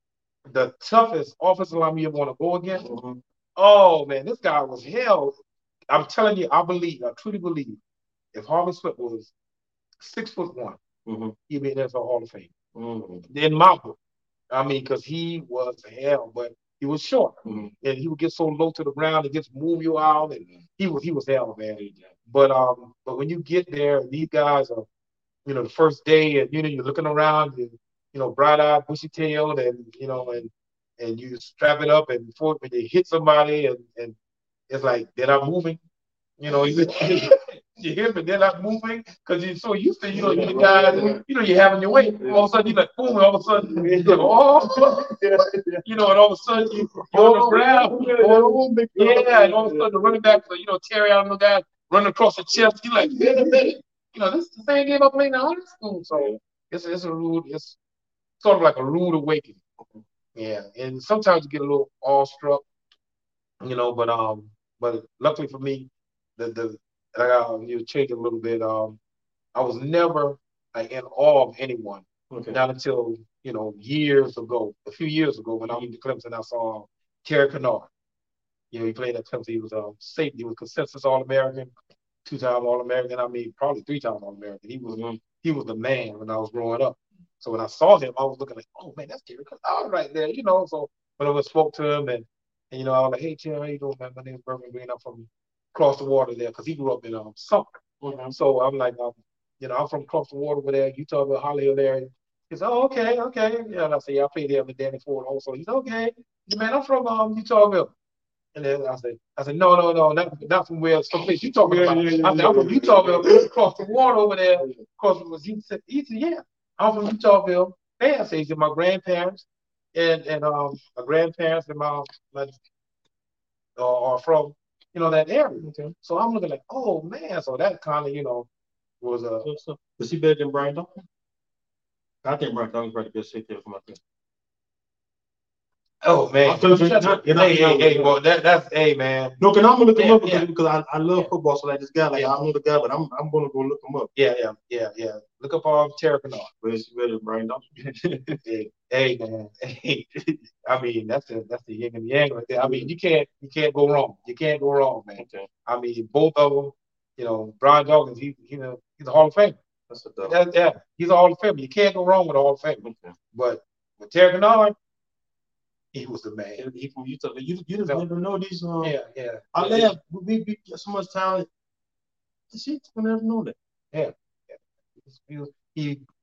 the toughest offensive lineman you want to go against, mm-hmm. oh man, this guy was hell. I'm telling you, I believe, I truly believe, if Harvey Sweat was six foot one, mm-hmm. he'd be in there for Hall of Fame. Mm-hmm. In my book, I mean, because he was hell, but he was short, mm-hmm. and he would get so low to the ground and just move you out, and he was he was hell, man. But um, but when you get there, these guys are, you know, the first day, and you know, you're looking around, and you know, bright-eyed, bushy-tailed, and you know, and and you strap it up, and before when you hit somebody, and and it's like they're not moving, you know, you, you hear me, they're not moving because you're so used to, you know, you guys, you know, you're having your way. All of a sudden, you're like, boom, and all of a sudden, you know, oh, you know, and all of a sudden, you, you're on the ground, yeah, and all of a sudden, the running back, you know, Terry out of the guy running across the chest, you're like, wait a minute, you know, this is the same game I played in high school, so it's it's a rude, it's sort of like a rude awakening, yeah, and sometimes you get a little awestruck, you know, but um. But luckily for me, the the I got you change a little bit. Um, I was never like in awe of anyone. Okay. Not until you know years ago, a few years ago, when I went to Clemson, I saw Terry Kennard. You know, he played at Clemson. He was a um, safety. He was consensus All-American, two-time All-American. I mean, probably three-time All-American. He was mm-hmm. he was the man when I was growing up. So when I saw him, I was looking like, oh man, that's Terry Kennard right there. You know, so when I spoke to him and. And, you know, I was like, hey, Tim, how you doing, man? My name's Berman Green. I'm from across the water there because he grew up in um, Sumter. Mm-hmm. So I'm like, um, you know, I'm from across the water over there, Utahville, Hollywood area. He said, oh, okay, okay. Yeah, and I said, yeah, I played there with Danny Ford also. He said, okay. He said, man, I'm from um, Utahville. And then I said, I said, no, no, no, not, not from where someplace you talking about. Yeah, yeah, yeah, I said, I'm from Utahville, across the water over there. Of course, it was, he said, he said, yeah, I'm from Utahville. And I said, he said, my grandparents. And and um my grandparents and my my uh, are from you know that area. Okay. So I'm looking like, oh man, so that kind of you know was a. Uh, so, was he better than Brian Dawkins? I think Brian Dawkins probably the best safety from my team. Oh man, you, you know, hey, hey, hey, well, that that's hey man. No, because I'm gonna look him yeah, up because, yeah. because I, I love yeah. football. So like this guy, like yeah. I know the guy, but I'm I'm gonna go look him up. Yeah, yeah, yeah, yeah. Look up um Terry Kennard. Where's better Brian Dawkins? hey, hey man, hey. I mean that's the that's the yin and yang right there. I mean you can't you can't go wrong. You can't go wrong, man. Okay. I mean both of them. You know, Brian Dawkins, he you know he's a Hall of Famer. That's a that, yeah, he's a Hall of Famer. You can't go wrong with a Hall of Famer. Okay. But with Terry Kennard. He was the man. He from Utah. You you just never know these. Um, yeah, yeah. I yeah, laugh. We we get so much talent. Shit, we never know that. Yeah, yeah. He, he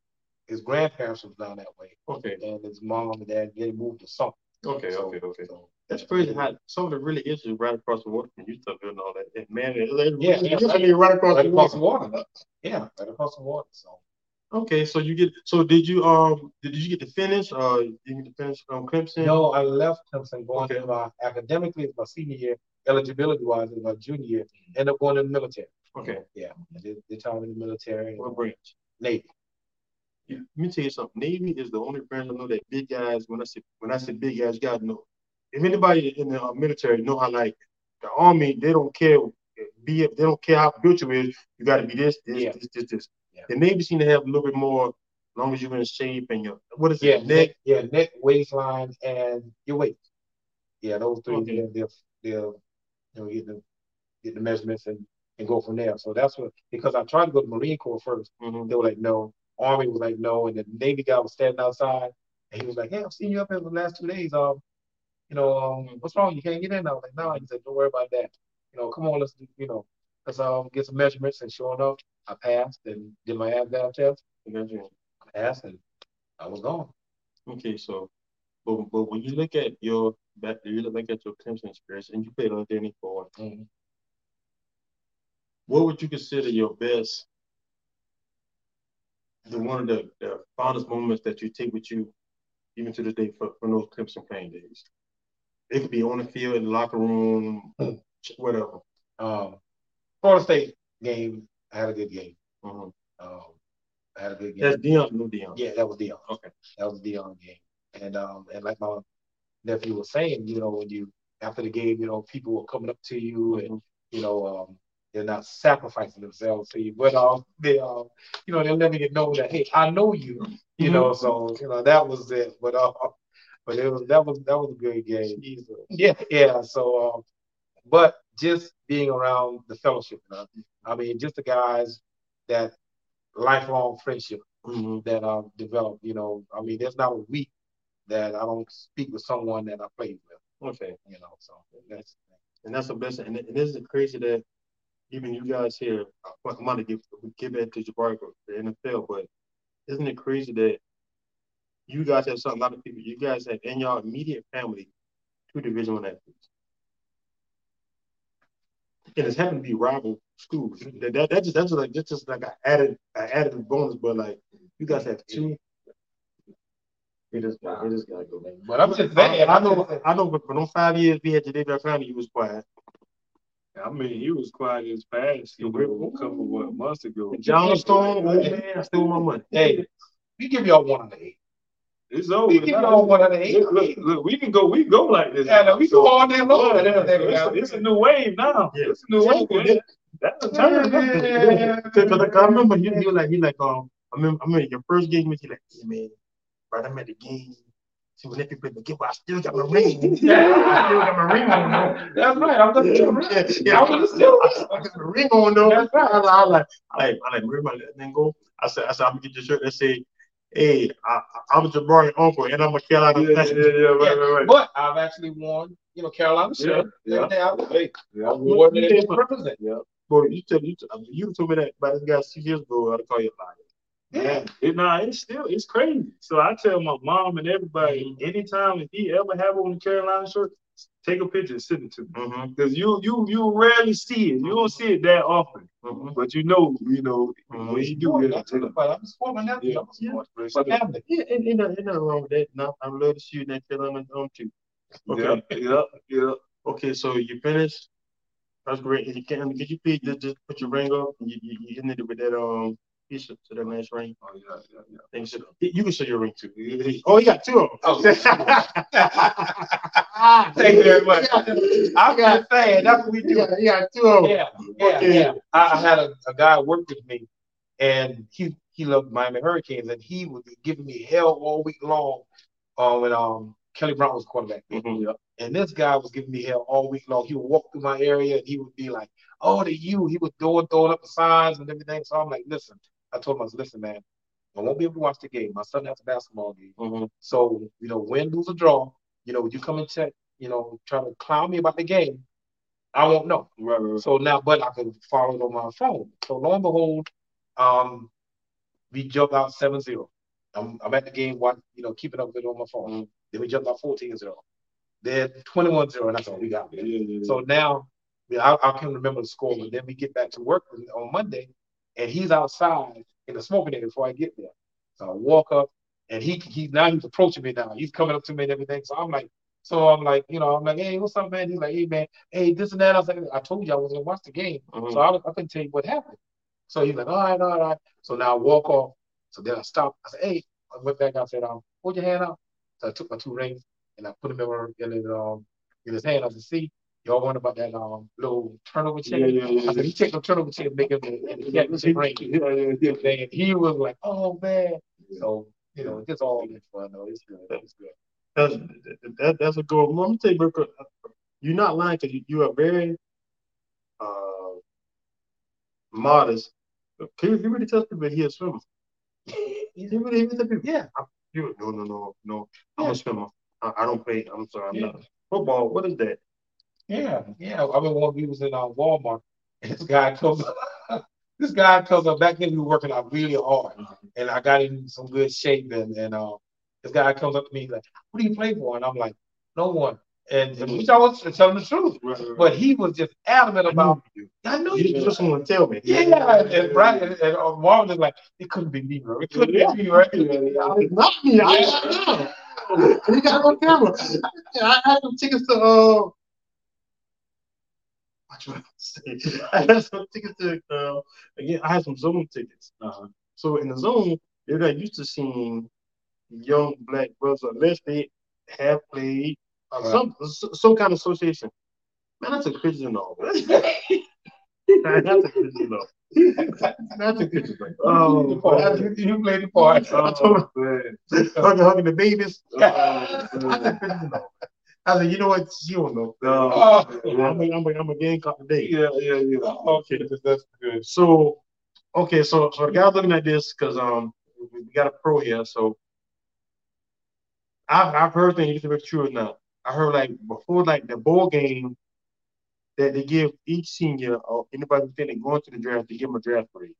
his grandparents was down that way. Okay. And his mom and dad, they moved to Sumter. Okay, so, okay, okay. So, that's crazy how some of it really is just right across the water from Utah and all that. And man, it, it, yeah, really, yeah, it's right, really right across, right the, across water. the water. Yeah, right across the water. So okay, so you get so did you um did you get to finish uh did you get to finish um Clemson? No, I left Clemson going Okay. to my academically it's my senior year, eligibility wise it's my junior year, ended up going in the military. Okay. Yeah, they, they taught me in the military. What branch? Navy. Yeah. Let me tell you something. Navy is the only branch I know that big guys. When I say when I say big guys, you gotta know. If anybody in the uh, military know how like the army, they don't care. Be they don't care how built you is. You got to be this, this, Yeah. this, this, this. Yeah. The Navy seem to have a little bit more. As long as you're in shape and your what is Yeah, it? neck, Neck. yeah, neck, waistline, and your weight. Yeah, those three. Okay. They'll, they'll, they'll you know get the get the measurements and, and go from there. So that's what because I tried to go to Marine Corps 1st Mhm. They were like no. Army was like no, and the Navy guy was standing outside, and he was like, "Hey, I've seen you up here for the last two days. Um, you know, um, what's wrong? You can't get in." I was like, "No." He said, "Don't worry about that. You know, come on, let's do, you know, let's um get some measurements." And sure enough, I passed and did my ASVAB test. Imagine. I passed and I was gone. Okay, so but but when you look at your back, you look at your Clemson experience, and you played on Danny Ford. Mm-hmm. What would you consider your best? The one of the, the fondest moments that you take with you, even to this day, for, from those Clemson playing days. It could be on the field, in the locker room, whatever. Um, Florida State game, I had a good game. Mm-hmm. Um, I had a good game. That's Dion, no Dion. Yeah, that was Dion. Okay, that was the Dion game. And um, and like my nephew was saying, you know, when you after the game, you know, people were coming up to you, mm-hmm. and you know, um, they're not sacrificing themselves to you, but um, they um, you know, they'll never get know that hey, I know you, you mm-hmm. know. So you know that was it. But uh, but it was that was that was a good game. Jesus. Yeah, yeah. So um, but just being around the fellowship, you know? I mean, just the guys that lifelong friendship mm-hmm. that I've developed. You know, I mean, there's not a week that I don't speak with someone that I played with. Okay, you know, so that's and that's a blessing. And, and this is crazy that even you guys here, I'm going to give give back to Jabari for the N F L, but isn't it crazy that you guys have something? A lot of people, you guys have in your immediate family two Division One athletes, and it's happened to be rival schools. That, that that's just that's just like that's just like an added an added bonus. But like you guys have two. It is wow. It is gotta go. But I'm just saying, I, I know I know. But for those five years we had Jadeveon Clowney, he was quiet. I mean, he was quiet as fast. You know, a couple what months ago. John Stone, old man, I stole my money. Hey, we give y'all one out of eight. It's over. We give y'all one out of eight. Look, look, look, we can go. We go like this. Yeah, no, we go all day long. Yeah, yeah, it's, it's a new wave now. Yeah. It's a new wave. Man. That's a turn. Yeah. Because I remember you, you like, you like, um, I remember, I remember your first game was you like, hey man, right? I'm at the game. See when people play the game, I still got my ring. Yeah, I still got my ring on though. That's right. I'm the still ring. Yeah, yeah, I was still. I got my ring on though. That's right. I, I like, I like, I like, where my then go. I said, I said, I'm gonna get your shirt that say, hey, I, I'm Jabari uncle, and I'm a Carolina. Yeah, yeah, yeah, yeah, right, right, right. But I've actually worn, you know, Carolina shirt. Yeah, yeah. Hey, yeah. I wore it to represent. Yeah. Boy, you told you, you told me that about this guy six years ago. I'd call you a liar. Yeah, it, nah, it's still it's crazy. So I tell my mom and everybody, mm-hmm. anytime if he ever have on the Carolina shirt, take a picture and send it to me. Because mm-hmm. you you you rarely see it. You don't see it that often. Mm-hmm. But you know, you know, mm-hmm. when you do it, I'm supporting my nephew. I'm supporting my family. Yeah, and ain't nothing wrong with that. No, I love to see you in that Carolina home too. Okay. Yeah, yeah, yeah. Okay, so you finished. That's great. And you can could you please just, just put your ring up and you you, you ended it with that um piece to that nice ring. Oh yeah, yeah, yeah. Thanks. You can show your ring too. Oh, you got two of them. Oh. Thank you very much. I'm just saying that's what we do. You got two of them. Yeah, yeah, okay. yeah. I, I had a, a guy work with me, and he he loved Miami Hurricanes, and he would be giving me hell all week long. Uh, when um Kelly Brown was quarterback. Mm-hmm. Yep. And this guy was giving me hell all week long. He would walk through my area and he would be like, oh, to you. He was throwing, throwing up the signs and everything. So I'm like, listen. I told him, I said, listen, man, I won't be able to watch the game. My son has a basketball game. Mm-hmm. So, you know, win, lose, or draw, you know, you come and check, you know, try to clown me about the game, I won't know. Right, right, right. So now, but I can follow it on my phone. So lo and behold, um, we jumped out seven zero. I'm, I'm at the game, watching, you know, keeping up with it on my phone. Mm-hmm. Then we jumped by fourteen zero. Then twenty-one zero, and that's all we got. Yeah, yeah, yeah. So now, yeah, I, I can remember the score, but then we get back to work on Monday, and he's outside in the smoking area before I get there. So I walk up, and he he now he's approaching me now. He's coming up to me and everything. So I'm like, so I'm like, you know, I'm like, hey, what's up, man? He's like, hey, man, hey, this and that. I was like, I told you I was gonna watch the game, mm-hmm. so I, I couldn't tell you what happened. So he's like, all right, all right. So now I walk off. So then I stopped. I said, hey, I went back. I said, um, hold your hand out. So I took my two rings and I put them in, in, his, um, in his hand. I said, see, y'all wonder about that um, little turnover check? Yeah, yeah, yeah. I said, he checked the turnover check and make him and he had the ring. Yeah, yeah, and he was like, oh, man. So, you know, it's all in fun, though. It's good. It's good. That's, that, that's a good one. Let me tell you, Brooke, you're not lying because you, you are very uh, modest. He, he really tells people he a swimmer. He really, he really tells people, yeah. I, you, no, no, no, no. I'm yeah. a swimmer. I, I don't play. I'm sorry. I'm yeah. not. Football, what is that? Yeah, yeah. I remember when we was in uh, Walmart, and this guy comes up. This guy comes up. Back then, we were working out really hard, and I got in some good shape. And, and uh, this guy comes up to me, he's like, "What do you play for?" And I'm like, "No one." And, and which I was telling the truth, right, right, right. But he was just adamant about. You. I know you. You just want to tell me. Yeah, yeah, and, and Brian and, and uh, Marvin was like, "It couldn't be me, bro. It couldn't yeah. be me, right?" It's not me. I don't know. You got it on camera. I had some tickets to. Uh, I had some tickets to. Uh, again, I had some Zoom tickets. Uh-huh. So in the Zoom, they're not used to seeing young black brothers unless they have played uh, right. some some kind of association. Man, that's a prison all. That's a prison all. That's a prison all. Oh, oh you, you played the part. Oh, I told him, hugging, hugging the babies. Oh, that's a prison all. I said, you know what? You don't know. Uh, oh, I'm a, I'm a, I'm a gang cop today. Yeah, yeah, yeah. Oh, okay, that's good. So, okay, so so the guys looking at this because um we got a pro here, so. I've, I've heard things if it's true or not. I heard like before like the bowl game that they give each senior or anybody who's thinking going to the draft, they give them a draft grade.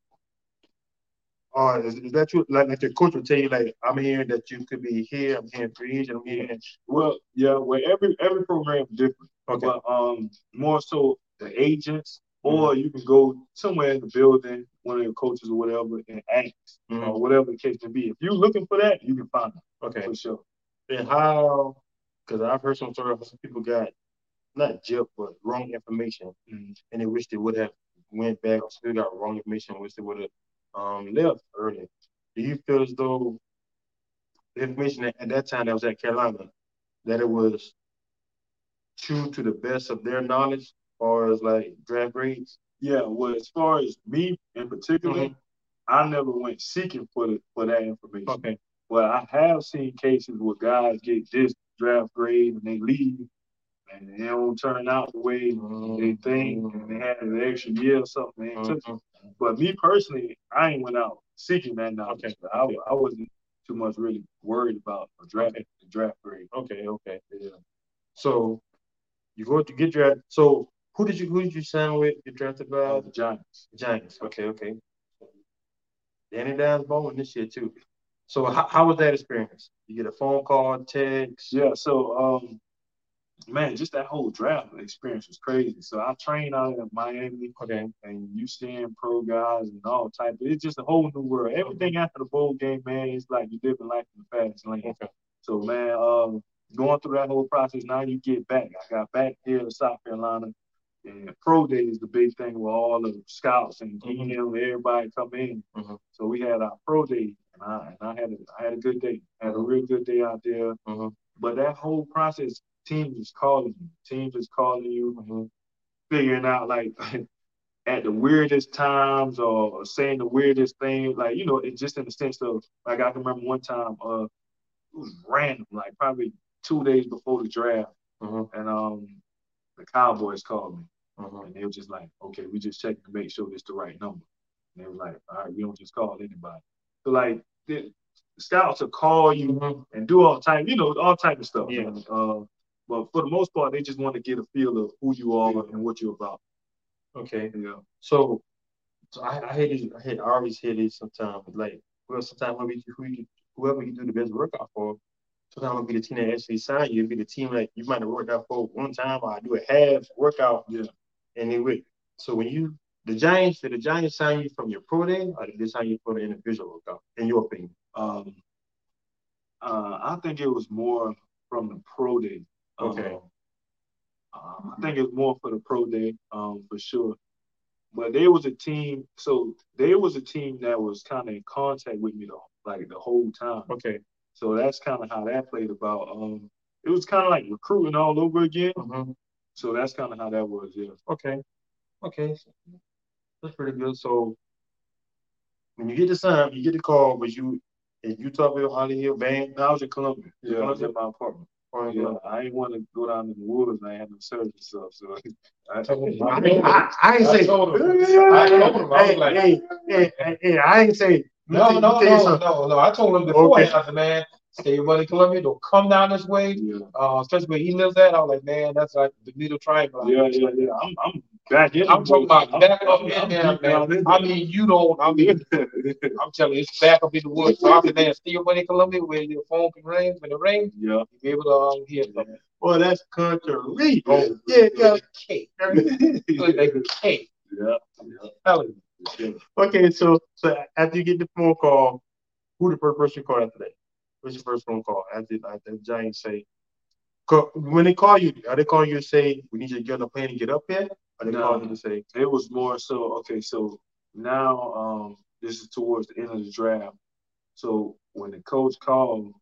Or uh, is, is that true? Like, like the coach will tell you, like, I'm hearing that you could be here, I'm hearing free agent, I'm hearing. Well, yeah, well, every every program is different. Okay. But um, more so the agents, or mm-hmm. you can go somewhere in the building, one of your coaches or whatever, and ask, mm-hmm. or whatever the case may be. If you're looking for that, you can find it. Okay. For sure. And how, because I've heard some stories, some people got not gypped, but wrong information, mm-hmm. and they wish they would have went back or still got wrong information, wish they would have um, left early. Do you feel as though the information at, at that time that was at Carolina, that it was true to the best of their knowledge, as far as like draft grades? Yeah, well, as far as me in particular, mm-hmm. I never went seeking for the, for that information. Okay. Well, I have seen cases where guys get this draft grade and they leave and they don't turn out the way mm-hmm. they think and they had an extra year or something. Mm-hmm. But me personally, I ain't went out seeking that knowledge. Okay. I, I wasn't too much really worried about a draft, okay. the draft grade. Okay, okay. Yeah. So you go to get drafted. So who did you who did you sign with? You drafted by uh, the Giants. Giants. Okay, okay. Danny Dimes bowling this year too. So how, how was that experience? You get a phone call, text? Yeah, so um man, just that whole draft experience was crazy. So I trained out in Miami, okay, and you seeing pro guys and all type. It's just a whole new world. Everything after the bowl game, man, it's like you living life in the fast lane. Okay. So man, um, going through that whole process, now you get back. I got back here to South Carolina, and pro day is the big thing with all the scouts and G M, mm-hmm. everybody come in. Mm-hmm. So we had our pro day, and I and I had a, I had a good day. I had a real good day out there. Mm-hmm. But that whole process, teams is calling you. Teams is calling you, mm-hmm. figuring out like at the weirdest times or saying the weirdest thing. Like, you know, it just in the sense of like I can remember one time, uh, it was random, like probably two days before the draft, mm-hmm. and um, the Cowboys called me, mm-hmm. and they were just like, okay, we just checking to make sure it's the right number. And they were like, all right, we don't just call anybody. So like. The, Scouts will call you mm-hmm. and do all type, you know, all type of stuff. Yeah. Uh, but for the most part, they just want to get a feel of who you are yeah. and what you're about. Okay. Yeah. So, so I, I hear these. I, hear, I always hear these sometimes. Like, well, sometimes when we who you whoever you do the best workout for, sometimes it'll be the team that actually sign you. It'll be the team that you might have worked out for one time, or I do a half workout, yeah. and they wait. So when you the Giants, did the Giants sign you from your pro day, or did they sign you for the individual workout? In your opinion? Um, uh, I think it was more from the pro day. Okay. Um, uh, I think it was more for the pro day, um, for sure. But there was a team, so there was a team that was kind of in contact with me though, like the whole time. Okay. So that's kind of how that played about. Um, it was kind of like recruiting all over again. Mm-hmm. So that's kind of how that was, yeah. Okay. Okay. That's pretty good. So when you get the sign, you get the call, but you in Utahville, Holly Hill, bang. I was in Columbia. Yeah, I was Columbia? in my apartment. Or in Yeah, Columbia? I didn't want to go down in the woods. I had no surgery stuff, so I told him, I, I, I ain't I say. told him. I told him. I was Hey, like, hey, hey, hey, hey, I ain't say. no, let me no, tell you no, something. no, no. I told him before, Okay. I said, man, stay everybody in Columbia, don't come down this way. yeah, Uh, especially where he lives at. I was like, man, that's like the middle triangle. yeah, yeah, yeah. I'm, I'm back in. I'm talking about I'm, back I'm, up I'm, in I'm there, deep down man. in I there. mean, you don't. I mean, I'm telling you, it's back up in the woods. So I said, man, stay everybody in Columbia where your phone can ring. When it rains, yeah. you'll be able to um, hear something. Well, that's country. Oh, Yeah, yeah. cake. Good like a cake. Yeah, yeah. Telling you. Okay, so so after you get the phone call, who the first person you call after that? What's your first phone call after, after the Giants say? Call, when they call you, are they calling you to say we need you to get on the plane and get up here? Or they No. calling you to say It was more so, okay, so now um this is towards the end of the draft. So when the coach called,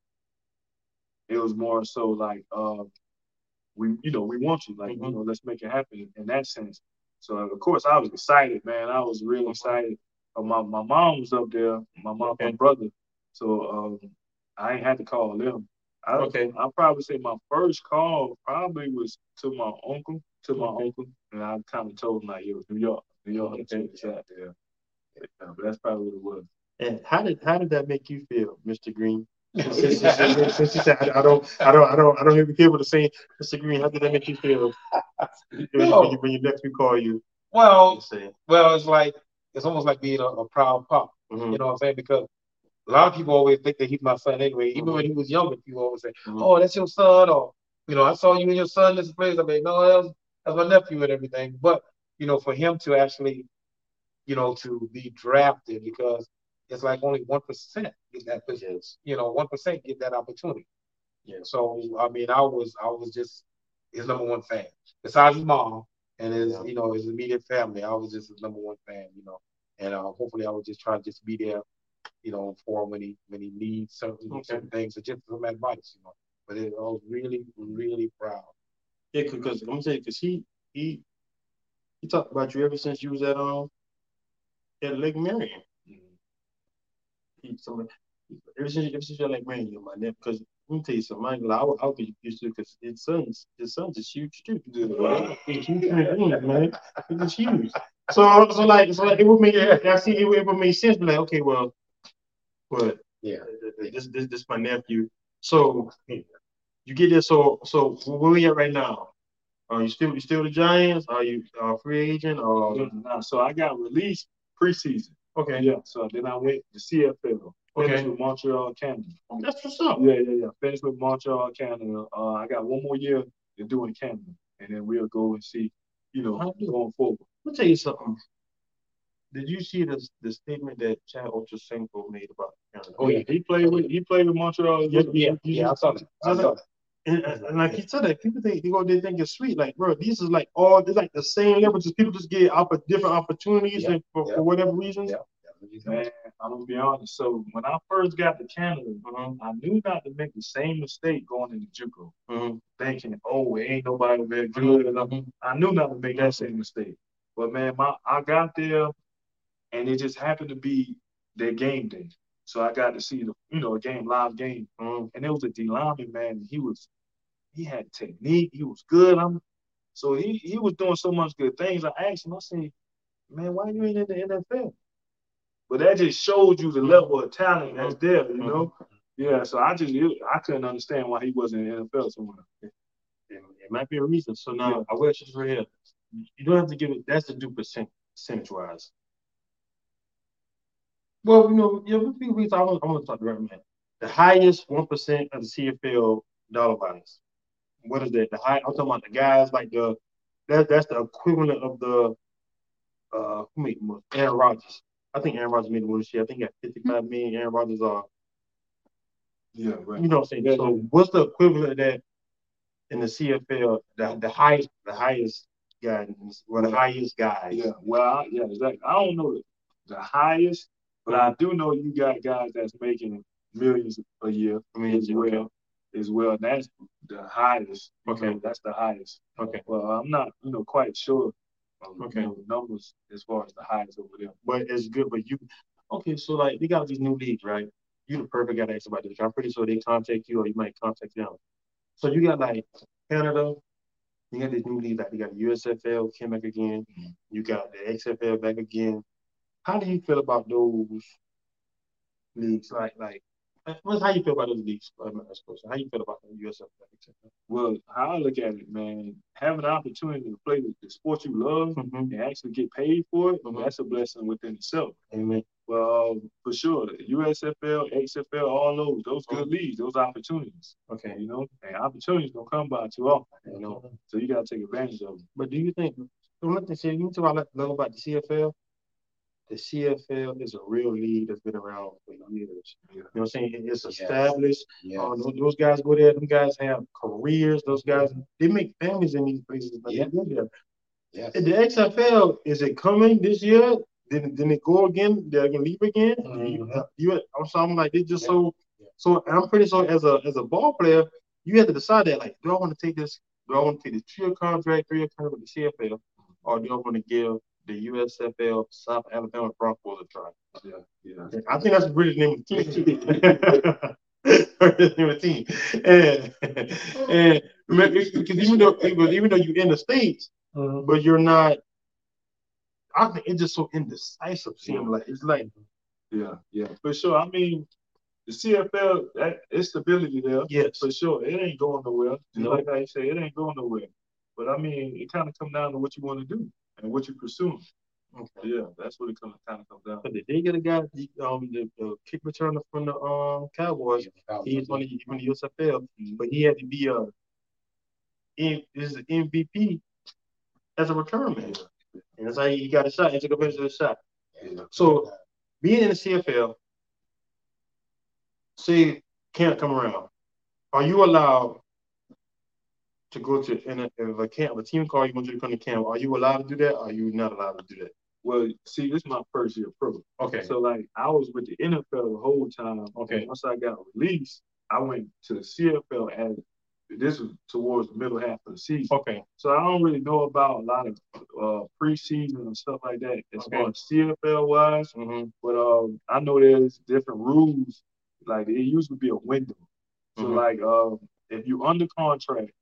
it was more so like uh we you know, we want you, like, Mhm. you know, let's make it happen in that sense. So of course I was excited, man. I was really excited. Uh, my my mom was up there, my mom, my Okay. brother. So um I ain't had to call them. I Okay. I'll probably say my first call probably was to my uncle, to my Okay. uncle, and I kind of told him like, yo, New York, New York, Okay. it's out there. Yeah, but that's probably what it was. And how did how did that make you feel, Mister Green? Since, since, since, since you said I, I don't I don't I don't I don't even care what to say, Mister Green, how did that make you feel when, you, when, you, when your nephew call you? Well, and say, well, it's like it's almost like being a, a proud pop. Mhm. You know what I'm saying? Because a lot of people always think that he's my son anyway. Even Mhm. when he was younger, people always say, Mhm. "Oh, that's your son," or you know, "I saw you and your son this place." I mean, no, that's, that's my nephew and everything. But you know, for him to actually, you know, to be drafted because it's like only one percent get that business. You know, one percent get that opportunity. Yeah. So I mean, I was I was just his number one fan. Besides his mom and his Yeah. you know his immediate family, I was just his number one fan. You know, and uh, hopefully I would just try to just be there. You know, for him when he when he needs certain Okay. certain things or just some advice. You know, but it, I was really really proud. Yeah, because I'm gonna say because he he he talked about you ever since you was at um at Lake Marion. Mhm. He, somebody, ever since ever since you're at Lake Marion, you're my nephew. Because let me tell you something, Michael, I would I'll be used to because his sons his sons is huge too. Yeah. He's huge, man. It's huge. So so like so like it would make I see it, would- it would make sense. Be like okay, well, but Yeah. this this this my nephew. So you get there. So so where we at right now? Are you still you still the Giants? Are you a free agent? Or Yeah, nah, so I got released preseason. okay, Yeah, so then I went to C F L. Finished Okay. with Montreal, Canada. Oh, that's what's up. Yeah, yeah, yeah. Finished with Montreal, Canada. Uh, I got one more year to do in Canada, and then we'll go and see, you know, How do- going forward. Let me tell you something. Did you see the the statement that Chad Ochocinco made about Canada? Oh, yeah. He played with he played with Montreal. Yeah, Yeah, yeah, I saw that. I saw that. And, and, and like he said that people think they go they think it's sweet. Like, bro, these is like all it's like the same level, just people just get opp- different opportunities Yeah, and for, yeah. for whatever reasons. Yeah. Man, I'm gonna be honest. So when I first got to Canada, Mhm. I knew not to make the same mistake going into JUCO, Mhm. thinking, "Oh, ain't nobody very good enough." Mhm. I knew not to make that same mistake. But man, my I got there, and it just happened to be their game day, so I got to see the you know a game live game, Mhm. and it was a D lineman, man. He was he had technique. He was good. I'm so he he was doing so much good things. I asked him. I said, "Man, why you ain't in the N F L?" But that just showed you the level of talent that's there, you know. Yeah, so I just it, I couldn't understand why he wasn't in the N F L somewhere. It, it might be a reason. So now Yeah. I will ask you this right here. You don't have to give it. That's the do percent percentage wise. Well, you know, yeah, we we we talk. I want to talk to the right man. the highest one percent of the C F L dollar values. What is that? The high. I'm talking about the guys like the that that's the equivalent of the uh who made the most? Aaron Rodgers. I think Aaron Rodgers made the most shit. I think he got fifty-five million. Aaron Rodgers are. Yeah, right. You know what I'm saying? Yeah, so yeah. What's the equivalent of that in the C F L? The the highest the highest guy, well, the highest guy. Yeah, well, yeah, exactly. I don't know the highest, but mm-hmm. I do know you got guys that's making millions a year. I mean, as well, okay. as well. That's the highest. Okay, you know, that's the highest. Okay. Well, I'm not, you know, quite sure. Um, okay. You know, the numbers as far as the highest over there. But it's good. But you, okay, so like they got these new leagues, right? You the perfect guy to ask about this. I'm pretty sure they contact you or you might contact them. So you got like Canada. You got this new league, like you got the U S F L came back again. Mm-hmm. You got the X F L back again. How do you feel about those leagues? Like, like, how you feel about those leagues? How you feel about the U S F L? X F L? Well, how I look at it, man, having an opportunity to play the, the sport you love mm-hmm. and actually get paid for it, mm-hmm. that's a blessing within itself. Amen. Well, um, for sure, the U S F L, X F L, all those, those good mm-hmm. leagues, those opportunities. Okay, you know, and opportunities don't come by too often, you know, mm-hmm. so you got to take advantage of them. But do you think, let me say, you talk about, love about the C F L? The C F L is a real league that's been around for years. Yeah. You know what I'm saying? It's established. Yes. Yes. Uh, those, those guys go there. Them guys have careers. Those guys, they make families in these places. Like yeah. They there. Yes. The X F L, is it coming this year? Then, then it go again? They're gonna leave again? Mm-hmm. You, you, I'm sorry, I'm like, they just yeah. so. Yeah. So I'm pretty sure as a as a ball player, you have to decide that. Like, do I want to take this? Do I want to take the two-year contract, three-year contract with the C F L, or do I want to give the U S F L South Alabama Broncos a try? Yeah, yeah. I think that's really the name of the team. The name of the team. And and because even though even though you're in the States, uh-huh. but you're not. I think it's just so indecisive. Seem like it's like. Yeah, yeah, for sure. I mean, the C F L, that, it's stability there. Yes, for sure. It ain't going nowhere. Just no. like I say, it ain't going nowhere. But I mean, it kind of comes down to what you want to do and what you're pursuing. Okay. Yeah, that's what it kind of kind of comes down. But did they get a guy, um, the, the kick returner from the um Cowboys? Yeah, he's on the from the U S F L, mm-hmm. but he had to be a, in, this is an M V P as a return man, and that's how he got a shot. He took advantage of the shot. Yeah. So being in the C F L, say camp come around, are you allowed to go to in a, if a camp, a team call you want you to come to camp? Are you allowed to do that? Or are you not allowed to do that? Well, see, this is my first year pro. Okay. So like I was with the N F L the whole time. Okay. Once I got released, I went to the C F L as this was towards the middle half of the season. Okay. So I don't really know about a lot of uh, preseason and stuff like that as okay. far as C F L wise. Mm-hmm. But um, I know there's different rules. Like it used to be a window. So mm-hmm. like um, if you under contract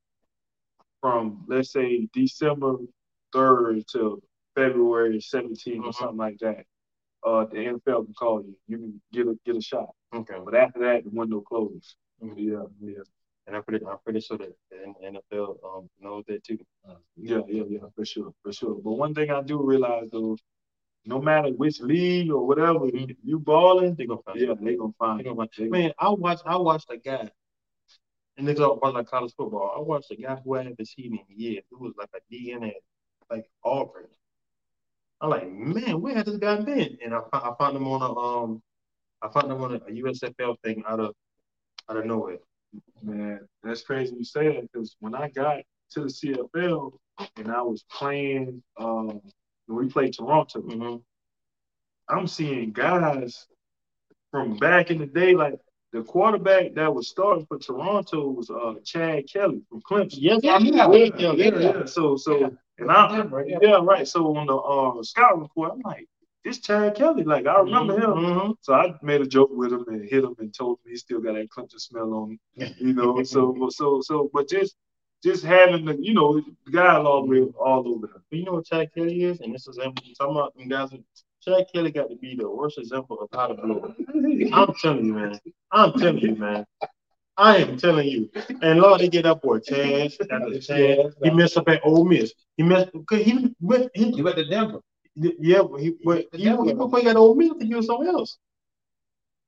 from let's say December third to February seventeenth mm-hmm. or something like that, uh, the N F L can call you. You can get a get a shot. Okay. But after that, the window closes. Mm-hmm. Yeah, yeah. And I'm pretty, I'm pretty sure that the N F L um, knows that too. Uh, yeah, yeah, yeah, for sure, for sure. But one thing I do realize though, no matter which league or whatever, mm-hmm. if you balling, they gonna find. Yeah, they gonna find. They gonna find. They Man, I watched, I watched a guy. And this is all about like college football. I watched a guy who I haven't seen in years. It was like a D N A, like Auburn. I'm like, man, where has this guy been? And I, I found him on a um, I found him on a, a U S F L thing out of out of nowhere. Man, that's crazy you say that because when I got to the C F L and I was playing, um, when we played Toronto, mm-hmm. I'm seeing guys from back in the day, like. The quarterback that was starting for Toronto was uh, Chad Kelly from Clemson. Yes, yeah, yeah, yeah, yeah, yeah, yeah. So, so, yeah. and I, yeah. yeah, right. So on the uh, scout report, I'm like, this Chad Kelly. Like I remember mm-hmm. him. Mm-hmm. So I made a joke with him and hit him and told him he still got that Clemson smell on him. You know. so, so, so, but just, just having the, you know, the guys all over, all over him. But you know what Chad Kelly is, and this is I'm talking about them guys. Chad Kelly got to be the worst example of how to blow it. I'm telling you, man. I'm telling you, man. I am telling you. And Lord, they get up for a chance after the chance. He messed up at Ole Miss. He messed because he went. He, he went to Denver. Yeah, but he but he, he, before he got Ole Miss, he was somewhere else.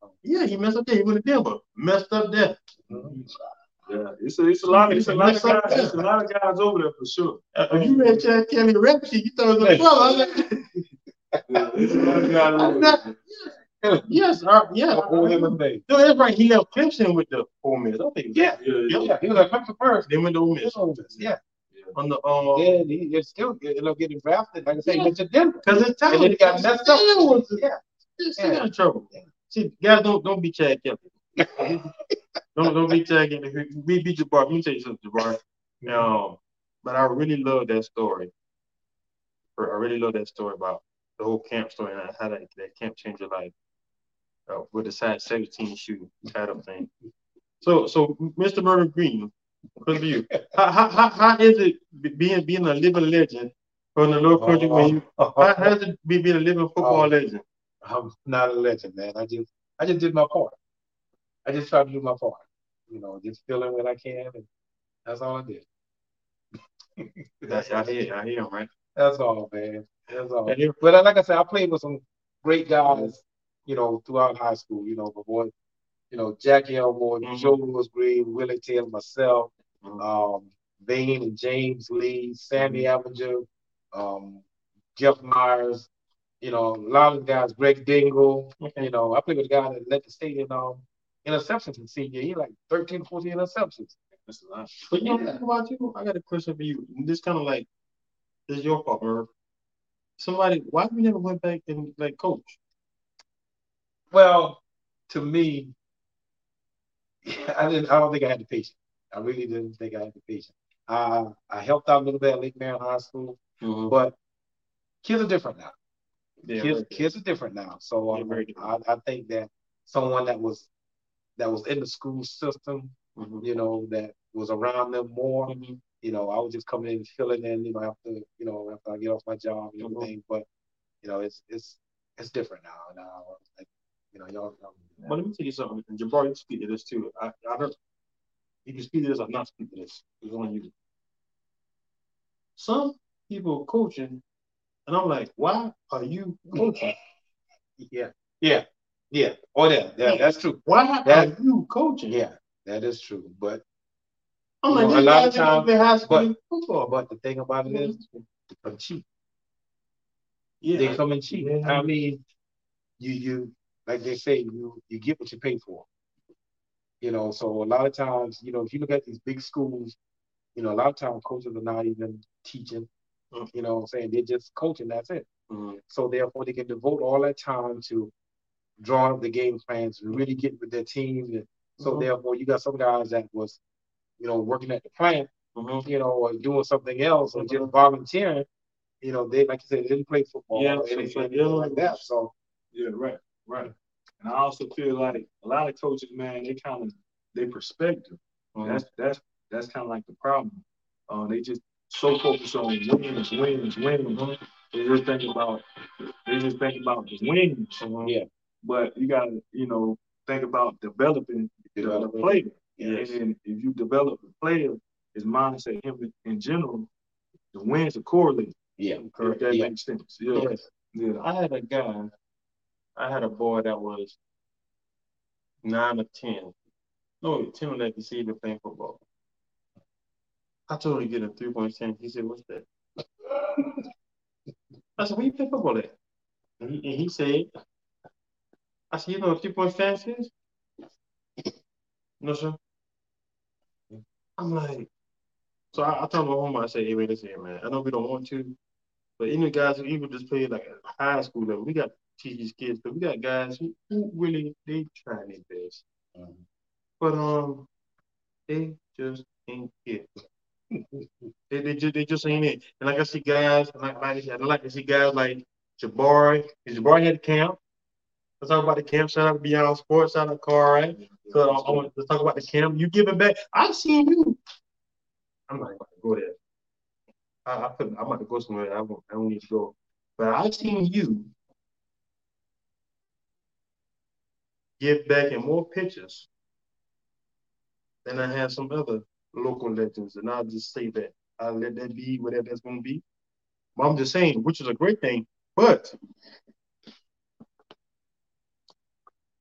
Yeah, he messed up there. He went to Denver. Messed up there. Mm-hmm. Yeah, it's a, it's a lot of it's a lot of guys, it's a lot of guys over there for sure. Uh, if you read Chad Kelly rap sheet, you thought it was a brother. Yeah, it's a lot of guys over there. Yes, uh, yeah. Oh, him and no, that's right. He left Clemson with the Ole Miss. I think. Yeah, yeah, yeah, yeah. He was at Clemson first. Then went to Ole Miss. Yeah. On the um, yeah, he, he still you know getting drafted. Like I said, he went to Denver because it's time. And then he got messed up. Yeah, he's still in trouble. See, guys, don't don't be Chad Kelly. don't don't be Chad Kelly. Be be Jabbar. Let me tell you something, Jabbar. Um, but I really love that story. I really love that story about the whole camp story and how that, that camp changed your life. Uh, with the size seventeen shoe kind of thing. So, so Mister Murray Green, for you, how, how, how is it being being a living legend from the low country? When you, how, how is it be being a living football um, legend? I'm not a legend, man. I just I just did my part. I just tried to do my part. You know, just fill in what I can, and that's all I did. That's I hear, I hear him, right? That's all, man. That's all. But like I said, I played with some great guys, you know, throughout high school. You know, my boy, you know, Jackie Elmore, mm-hmm. Joe Lewis Green, Willie Taylor, myself, mm-hmm. um, Vane and James Lee, Sammy mm-hmm. Avenger, um, Jeff Myers, you know, a lot of guys, Greg Dingle. Okay. You know, I played with a guy that led the state in um, interceptions in senior. He like thirteen, fourteen interceptions. That's a lot. But you know, about you, I got a question for you. This kind of like, this is your fault, Merv. Somebody, why you never went back and like coach? Well, to me, I didn't. I don't think I had the patience. I really didn't think I had the patience. Uh, I helped out a little bit at Lake Marion High School, mm-hmm. but kids are different now. Yeah, kids, right. kids are different now. So um, I, I think that someone that was that was in the school system, mm-hmm. you know, that was around them more. Mm-hmm. You know, I was just coming in, filling in. You know, after you know, after I get off my job and everything. Mm-hmm. But you know, it's it's it's different now. Now, like, you know, y'all. y'all But let me tell you something, and Jabbar, you speak to this too. I, I don't. You can speak to this or not speak to this. It's on you. Some people coaching, and I'm like, why are you coaching? Yeah, yeah, yeah. Oh, yeah, yeah, that's true. Why that, are you coaching? Yeah, that is true. But I'm like, know, a lot of times, high school but, football. But the thing about it is, they come cheap. Yeah, they come in cheap. Yeah. I mean, you you like they say, you you get what you pay for. You know, so a lot of times, you know, if you look at these big schools, you know, a lot of times coaches are not even teaching. Mm-hmm. You know what I'm saying? They're just coaching, that's it. Mm-hmm. So therefore, they can devote all that time to drawing up the game plans and really getting with their teams. And so mm-hmm. therefore, you got some guys that was, you know, working at the plant, mm-hmm. you know, or doing something else, mm-hmm. or just volunteering. You know, they, like you said, they didn't play football yeah, or anything, so, so, anything like that. So, yeah, right, right. And I also feel like a lot of coaches, man, they kind of, their perspective, mm-hmm. that's that's that's kind of like the problem. Uh, they just so focused on wins, wins, wins. Mm-hmm. They just think about, they just think about the wins. Mm-hmm. Yeah. But you gotta, you know, think about developing the, the player. Yes. And then if you develop the player, his mindset, him in general, the wins are correlated. Yeah. If that yeah. makes sense. Yeah. Yes. Yeah. I had a guy, I had a boy that was nine or ten. No, ten or eleven, see him playing football. I told him to get a three point ten. He said, what's that? I said, where you play football at? And he, and he said, I said, you know what three point stance is? No, sir. I'm like, so I, I told my home, I said, hey, wait a second, man. I know we don't want to, but even guys who even just play like at high school level, we got to teach these kids, but we got guys who, who really, they trying their best. Mm-hmm. But um, they just ain't it. they, they, just, they just ain't it. And like I see guys, like, like I like to see guys like Jabari. Jabari had camp. Let's talk about the camp. Shout out to Beyond Sports. Shout out to Carl, right? So I, I want to talk about the camp. You giving back. I've seen you. I'm not about to go there. I, I couldn't. I'm about to go somewhere. I don't, I don't need to go. But I've seen you give back in more pictures than I have some other local legends. And I'll just say that. I'll let that be whatever that's going to be. But I'm just saying, which is a great thing. But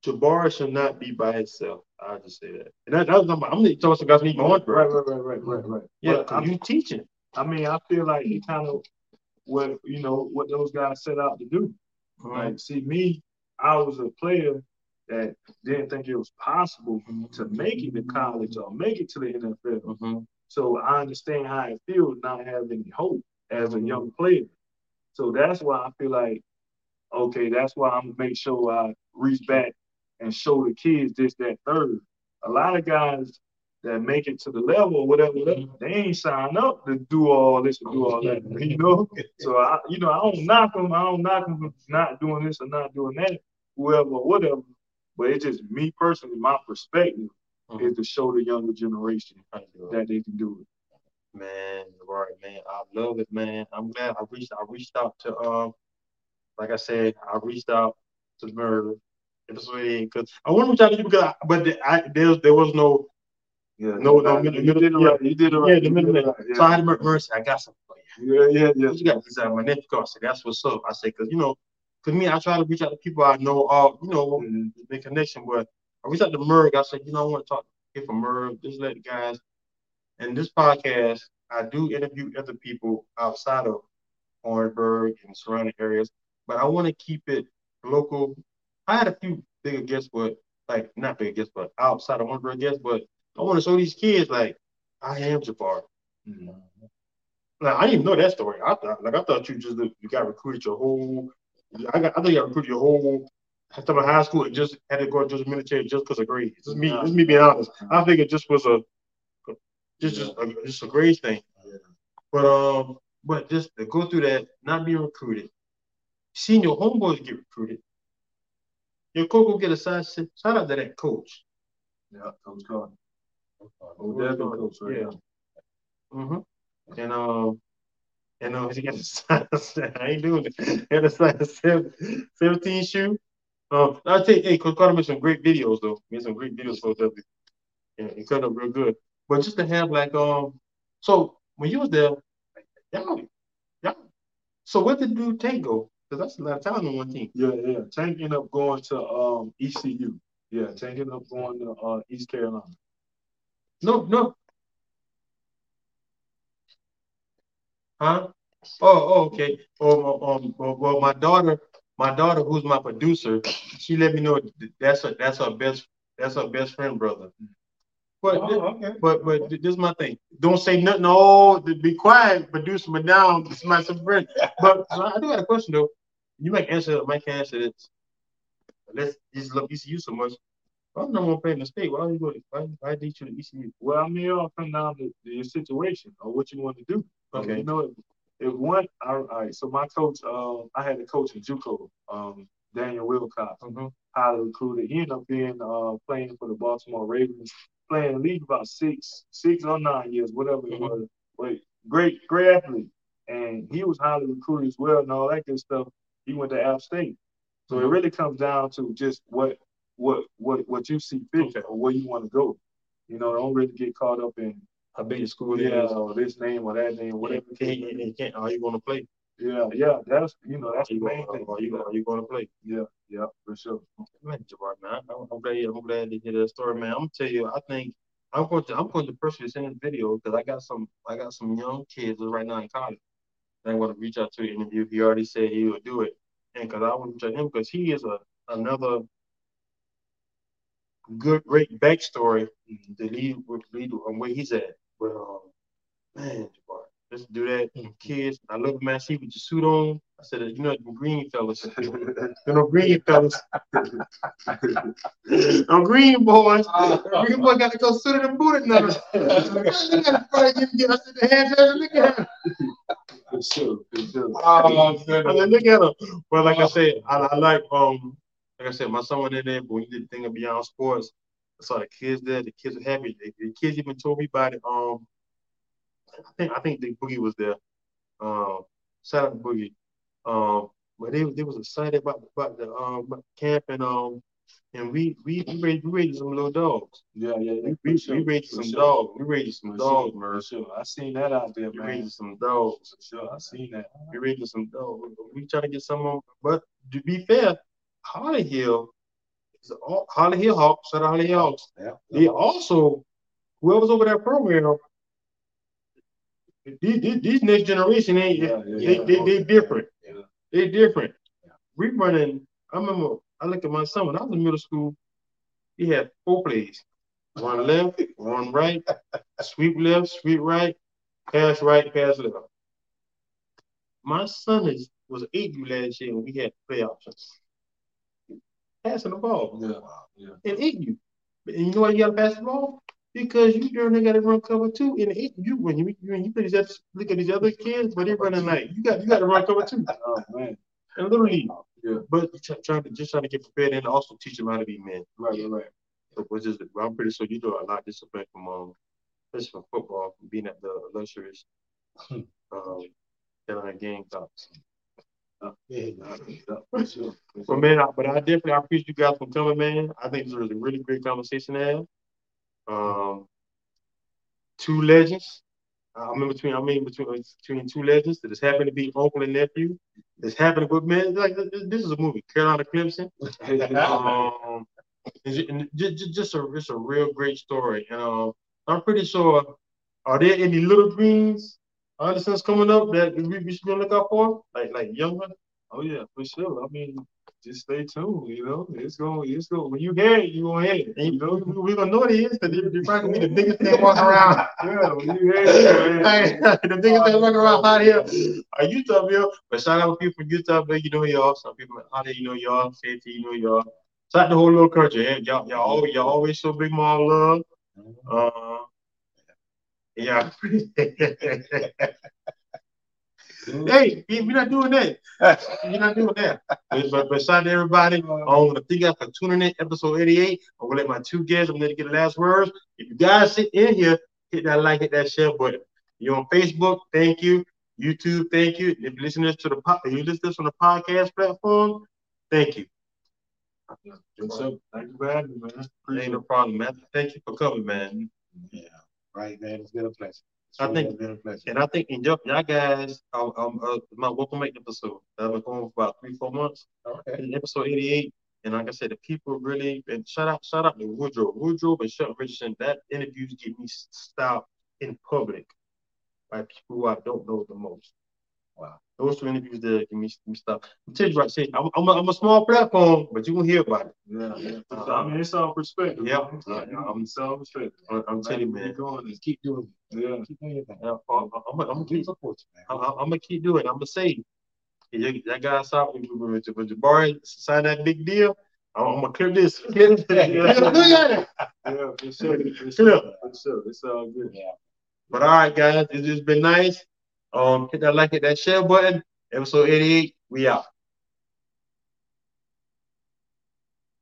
Jabari should not be by himself. I'll just say that. And that, that was, I'm, I'm the talking some guys need going. Right, right, right, right, right, right. Yeah, because you teaching. I mean, I feel like he kind of what you know what those guys set out to do. Mm-hmm. Like, see me, I was a player that didn't think it was possible to make it to college or make it to the N F L. Mm-hmm. So I understand how it feels not having any hope as a young player. So that's why I feel like, okay, that's why I'm gonna make sure I reach back and show the kids this, that, third. A lot of guys that make it to the level or whatever, whatever, they ain't sign up to do all this or do all that, you know. So I, you know, I don't knock them. I don't knock them for not doing this or not doing that, whoever, whatever. But it's just me personally, my perspective mm-hmm. is to show the younger generation that they can do it. Man, right, man, I love it, man. I'm glad I reached. I reached out to um, like I said, I reached out to Merv. Because I wanted to try to do because, I, but the, I, there there was no. Yeah, no, no, no, you did it right. You did it right. Yeah, the middle. Right. Yeah. So I had to mercy. I got something for you. Yeah, yeah, yeah. You got this out my nephew. I said, that's what's up. I said, because you know, because me, I try to reach out to people I know, all you know, mm-hmm. make connection. But I reached out to Merv. I said, you know, I want to talk here from Merv. Just let the guys. And this podcast, I do interview other people outside of Orangeburg and surrounding areas, but I want to keep it local. I had a few bigger guests, but like not bigger guests, but outside of Orangeburg guests, but I want to show these kids like I am Jabari. Mm-hmm. Like I didn't even know that story. I thought like I thought you just you got recruited your whole. I got I think you got recruited your whole. After my high school and just had to go to the military just because of grades. This is me. This is me being honest. I think it just was a just just a, just a grades thing. Yeah. But um, but just to go through that, not being recruited, seeing your homeboys get recruited, your coach will get a side. Shout out to that coach. Yeah, Coach Gordon. Oh, definitely coach, right? Yeah. Mm-hmm. And um, and um, he got a size. I ain't doing it. He had a size seventeen shoe. Um, I'll tell you, hey, Coach Carter made some great videos though. Made some great videos for W. Yeah, he cut up real good. But just to have like um, so when you was there, y'all, y'all. So what did do Tank go? Because that's a lot of time on one team. Yeah, yeah. Tank ended up going to um E C U. Yeah, Tank ended up going to uh, East Carolina. No, no. Huh? Oh, oh okay. Oh, um, well, well, my daughter, my daughter, who's my producer, she let me know that's her, that's her best, that's her best friend brother. But, oh, okay. but, but this is my thing. Don't say nothing. Oh, be quiet, producer, but now it's my friend. But I do have a question though. You might answer, might answer this. Let's just love E C U so much. I'm not gonna play in the state. Why are you going? Why, why did you to E C U? Well, I mean, it all comes down to your situation or what you want to do. Okay. You know, if, if one, all right. So my coach, um, I had a coach in JUCO, um, Daniel Wilcox, mm-hmm. highly recruited. He ended up being uh, playing for the Baltimore Ravens, playing in the league about six, six or nine years, whatever mm-hmm. it was. But great, great athlete, and he was highly recruited as well, and all that good stuff. He went to App State, so mm-hmm. it really comes down to just what. What what what you see fit or where you want to go. You know, don't really get caught up in how big your school yeah, is or this name or that name, whatever. You can't, you can't, are you going to play? Yeah, yeah, that's you know that's the main going, thing. Are you are you going to play? Yeah, yeah, for sure. Man, Jabari, man, I'm, I'm glad I'm glad to hear that story, man. I'm gonna tell you, I think I'm going to I'm going to personally send this video because I got some I got some young kids right now in college. I want to reach out to the interview. He already said he would do it, and because I want to reach out to him because he is a another. Good, great backstory to lead with lead on where he's at. But um, man, let's do that. Kids, I love man. See with your suit on. I said, you know, them green fellas, you know, green fellas, them green boys. Green boy got to go suit them booted now. I said, the hands look at him. For sure, for sure. Oh, I said, look at him. But like I said, I, I like um. Like I said, my son went in there, but when you did the thing of Beyond Sports, I saw the kids there. The kids were happy. The, the kids even told me about it. Um, I think I think the Boogie was there. Um, shout out to Boogie. Um, but they they was excited about about the um camp and um and we we we raised, we raised some little dogs. Yeah, yeah, yeah. We, sure. we raised some sure. dogs. We raised some for dogs, sure. man. Sure, I seen that out there, we man. We raised some dogs. For sure, I seen that. We raised some dogs. We try to get some of them, but to be fair. Holly Hill Holly Hill Hawks. Shout out Holly Hill Hawks. Yeah. They also, whoever's over that program, these, these, these next generation ain't yeah, yeah, they, yeah, they, they, they different. Yeah. They different. Yeah. We running. I remember I looked at my son when I was in middle school. He had four plays: one left, one right, sweep left, sweep right, pass right, pass left. My son is was eight last year when we had play options. Passing the ball. Yeah, yeah. And eight you. And you know why you got to pass the ball? Because you darn got to run cover two. And eight you when you when you play these other, look at these other kids, but they're running like you got you got to run cover two. Oh man. And literally, yeah. But trying to just trying to get prepared and also teach them how to be men. Right, right. So, which is I'm pretty sure you do a lot of discipline from um, especially from football, from being at the illustrious um, Carolina Gamecocks. Uh, yeah, for sure. But man, I, but I definitely I appreciate you guys for coming, man. I think this was a really great conversation to have. Um, two legends. I'm in between. I mean, between between two legends that just happen to be uncle and nephew. This happened, but man, like this is a movie, Carolina Clemson. um, and just, just a it's a real great story, and um, I'm pretty sure. Are there any little greens? Anderson's coming up that we, we should be looking out for, like like younger. Oh yeah, for sure. I mean, just stay tuned. You know, it's going, it's going. When you hear it, you gonna hear it. And you know, we, we gonna know what it is because they're probably gonna be the biggest thing walking around. Yeah, when you hear it, hey, the biggest thing walking around out here are Utahville. But shout out to people from Utahville, you know y'all. Some people out there, you know y'all. Safety, you know y'all. Shout out the whole little country. Eh? Y'all, y'all always, y'all always show Big Mom love. Uh, yeah. Hey, we're not doing that. You're not doing that. But, but, but shout out to everybody. I want to thank you for tuning in, episode eighty-eight. I'm going to let my two guests, I'm going to get the last words. If you guys sit in here, hit that like, hit that share button. You're on Facebook, thank you. YouTube, thank you. If you listen to this to the if you listen to this on the podcast platform, thank you. Yes, sir. Thank you for having me, man. Ain't no problem, man. Thank you for coming, man. Yeah, right, man. It's been a pleasure. I think, and I think, and y'all, y'all guys, um, um, uh, my welcome make episode. I've been going for about three, four months. Okay. And episode eighty-eight, and like I said, the people really, and shout out, shout out to Woodrow, Woodrow and Shelton Richardson. That interviews get me stopped in public by people who I don't know the most. Wow, those two interviews there get me, me stopped. I'm telling you right, say, I'm, I'm, a, I'm a small platform, but you gonna hear about it. Yeah, yeah. Uh, I mean, it's all perspective. Yeah, uh, I'm it's all perspective. I'm, I'm telling you, man. Keep going and keep doing it. Yeah, keep doing your thing. I'm, I'm, I'm, I'm gonna keep support you, man. I'm, I'm gonna keep doing it. I'm gonna say, that guy saw when Jabari signed that big deal. I'm, I'm gonna clear this. Yeah, yeah, for sure. For sure. For sure. It's all good. Yeah. But all right, guys, it's just been nice. Um, hit that like, hit that share button. Episode eighty-eight, we out.